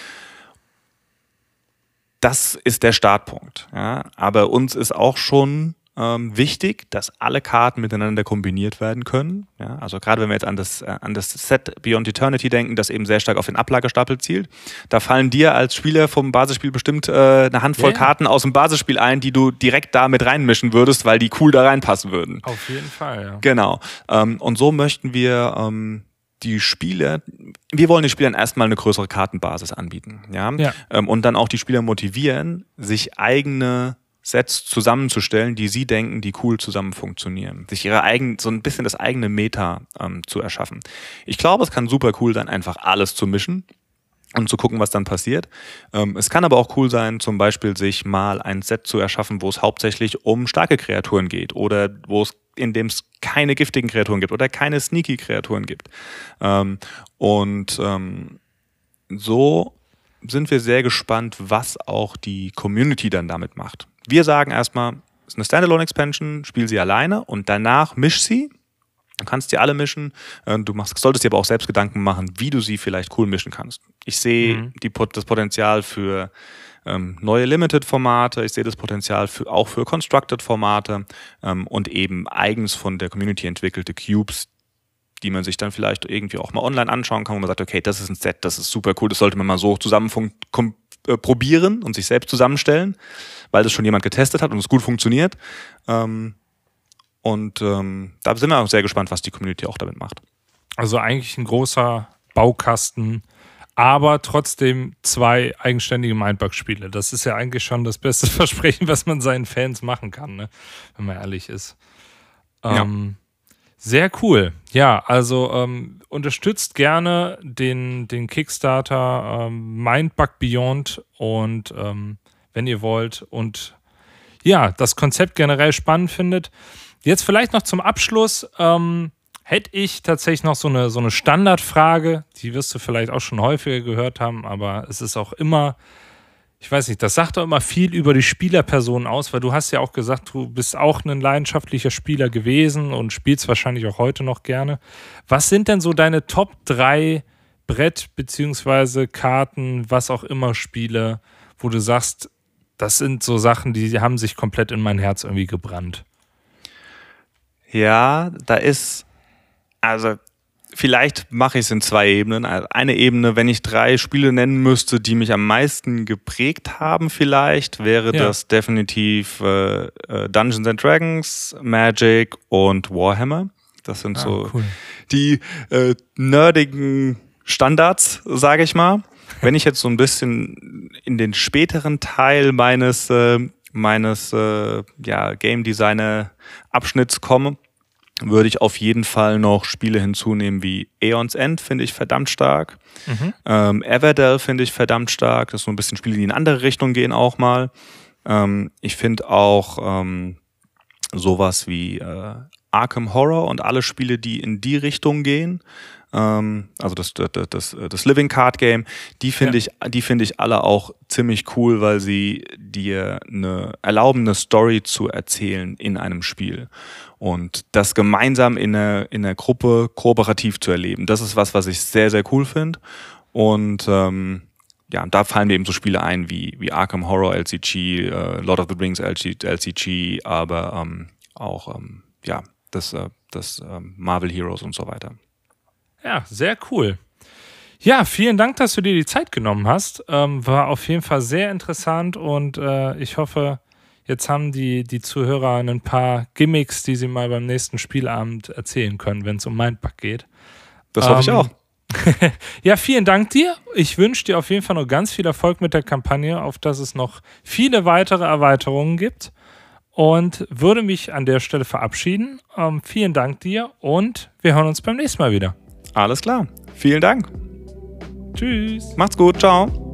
[SPEAKER 2] Das ist der Startpunkt. Ja. Aber uns ist auch schon ähm, wichtig, dass alle Karten miteinander kombiniert werden können. Ja. Also gerade wenn wir jetzt an das, äh, an das Set Beyond Eternity denken, das eben sehr stark auf den Ablagestapel zielt, da fallen dir als Spieler vom Basisspiel bestimmt äh, eine Handvoll yeah. Karten aus dem Basisspiel ein, die du direkt da mit reinmischen würdest, weil die cool da reinpassen würden.
[SPEAKER 1] Auf jeden Fall, ja.
[SPEAKER 2] Genau. Ähm, und so möchten wir ähm, die Spieler, wir wollen den Spielern erstmal eine größere Kartenbasis anbieten, ja, ja. Ähm, und dann auch die Spieler motivieren, sich eigene Sets zusammenzustellen, die sie denken, die cool zusammen funktionieren, sich ihre eigenen, so ein bisschen das eigene Meta ähm, zu erschaffen. Ich glaube, es kann super cool sein, einfach alles zu mischen und zu gucken, was dann passiert. Ähm, es kann aber auch cool sein, zum Beispiel sich mal ein Set zu erschaffen, wo es hauptsächlich um starke Kreaturen geht oder wo es in dem es keine giftigen Kreaturen gibt oder keine sneaky Kreaturen gibt. Ähm, und ähm, so sind wir sehr gespannt, was auch die Community dann damit macht. Wir sagen erstmal, es ist eine Standalone-Expansion, spiel sie alleine und danach misch sie. Du kannst sie alle mischen. Du machst, solltest dir aber auch selbst Gedanken machen, wie du sie vielleicht cool mischen kannst. Ich sehe mhm. die, das Potenzial für ähm, neue Limited-Formate, ich sehe das Potenzial für, auch für Constructed-Formate ähm, und eben eigens von der Community entwickelte Cubes, die man sich dann vielleicht irgendwie auch mal online anschauen kann, wo man sagt, okay, das ist ein Set, das ist super cool, das sollte man mal so zusammen fun- kom- äh, probieren und sich selbst zusammenstellen, weil das schon jemand getestet hat und es gut funktioniert. Ähm, und ähm, da sind wir auch sehr gespannt, was die Community auch damit macht.
[SPEAKER 1] Also eigentlich ein großer Baukasten, aber trotzdem zwei eigenständige Mindbug-Spiele. Das ist ja eigentlich schon das beste Versprechen, was man seinen Fans machen kann, ne? Wenn man ehrlich ist. Ähm, ja. Sehr cool. Ja, also ähm, unterstützt gerne den, den Kickstarter ähm, Mindbug Beyond und ähm, wenn ihr wollt und ja, das Konzept generell spannend findet. Jetzt vielleicht noch zum Abschluss ähm, hätte ich tatsächlich noch so eine, so eine Standardfrage, die wirst du vielleicht auch schon häufiger gehört haben, aber es ist auch immer, ich weiß nicht, das sagt doch immer viel über die Spielerperson aus, weil du hast ja auch gesagt, du bist auch ein leidenschaftlicher Spieler gewesen und spielst wahrscheinlich auch heute noch gerne. Was sind denn so deine Top drei Brett- bzw. Karten, was auch immer Spiele, wo du sagst, das sind so Sachen, die haben sich komplett in mein Herz irgendwie gebrannt?
[SPEAKER 2] Ja, da ist, also vielleicht mache ich es in zwei Ebenen. Also eine Ebene, wenn ich drei Spiele nennen müsste, die mich am meisten geprägt haben vielleicht, wäre ja. das definitiv äh, Dungeons and Dragons, Magic und Warhammer. Das sind ah, so cool. die äh, nerdigen Standards, sage ich mal. Wenn ich jetzt so ein bisschen in den späteren Teil meines, äh, meines äh, ja, Game Designer Abschnitts komme, würde ich auf jeden Fall noch Spiele hinzunehmen wie Aeon's End, finde ich verdammt stark. Mhm. Ähm, Everdell finde ich verdammt stark. Das ist so ein bisschen Spiele, die in andere Richtung gehen auch mal. Ähm, ich finde auch ähm, sowas wie äh, Arkham Horror und alle Spiele, die in die Richtung gehen. Ähm, also das, das, das, das Living Card Game, die finde ja. ich, die finde ich alle auch ziemlich cool, weil sie dir eine erlauben, eine Story zu erzählen in einem Spiel. Und das gemeinsam in der, in der Gruppe kooperativ zu erleben. Das ist was, was ich sehr, sehr cool finde. Und ähm, ja, da fallen mir eben so Spiele ein wie, wie Arkham Horror L C G, äh, Lord of the Rings L C G, aber ähm, auch ähm, ja, das, äh, das äh, Marvel Heroes und so weiter.
[SPEAKER 1] Ja, sehr cool. Ja, vielen Dank, dass du dir die Zeit genommen hast. Ähm, war auf jeden Fall sehr interessant und äh, ich hoffe, jetzt haben die, die Zuhörer ein paar Gimmicks, die sie mal beim nächsten Spielabend erzählen können, wenn es um Mindbug geht.
[SPEAKER 2] Das hoffe ähm, ich auch.
[SPEAKER 1] Ja, vielen Dank dir. Ich wünsche dir auf jeden Fall noch ganz viel Erfolg mit der Kampagne, auf dass es noch viele weitere Erweiterungen gibt und würde mich an der Stelle verabschieden. Ähm, vielen Dank dir und wir hören uns beim nächsten Mal wieder.
[SPEAKER 2] Alles klar. Vielen Dank.
[SPEAKER 1] Tschüss.
[SPEAKER 2] Macht's gut. Ciao.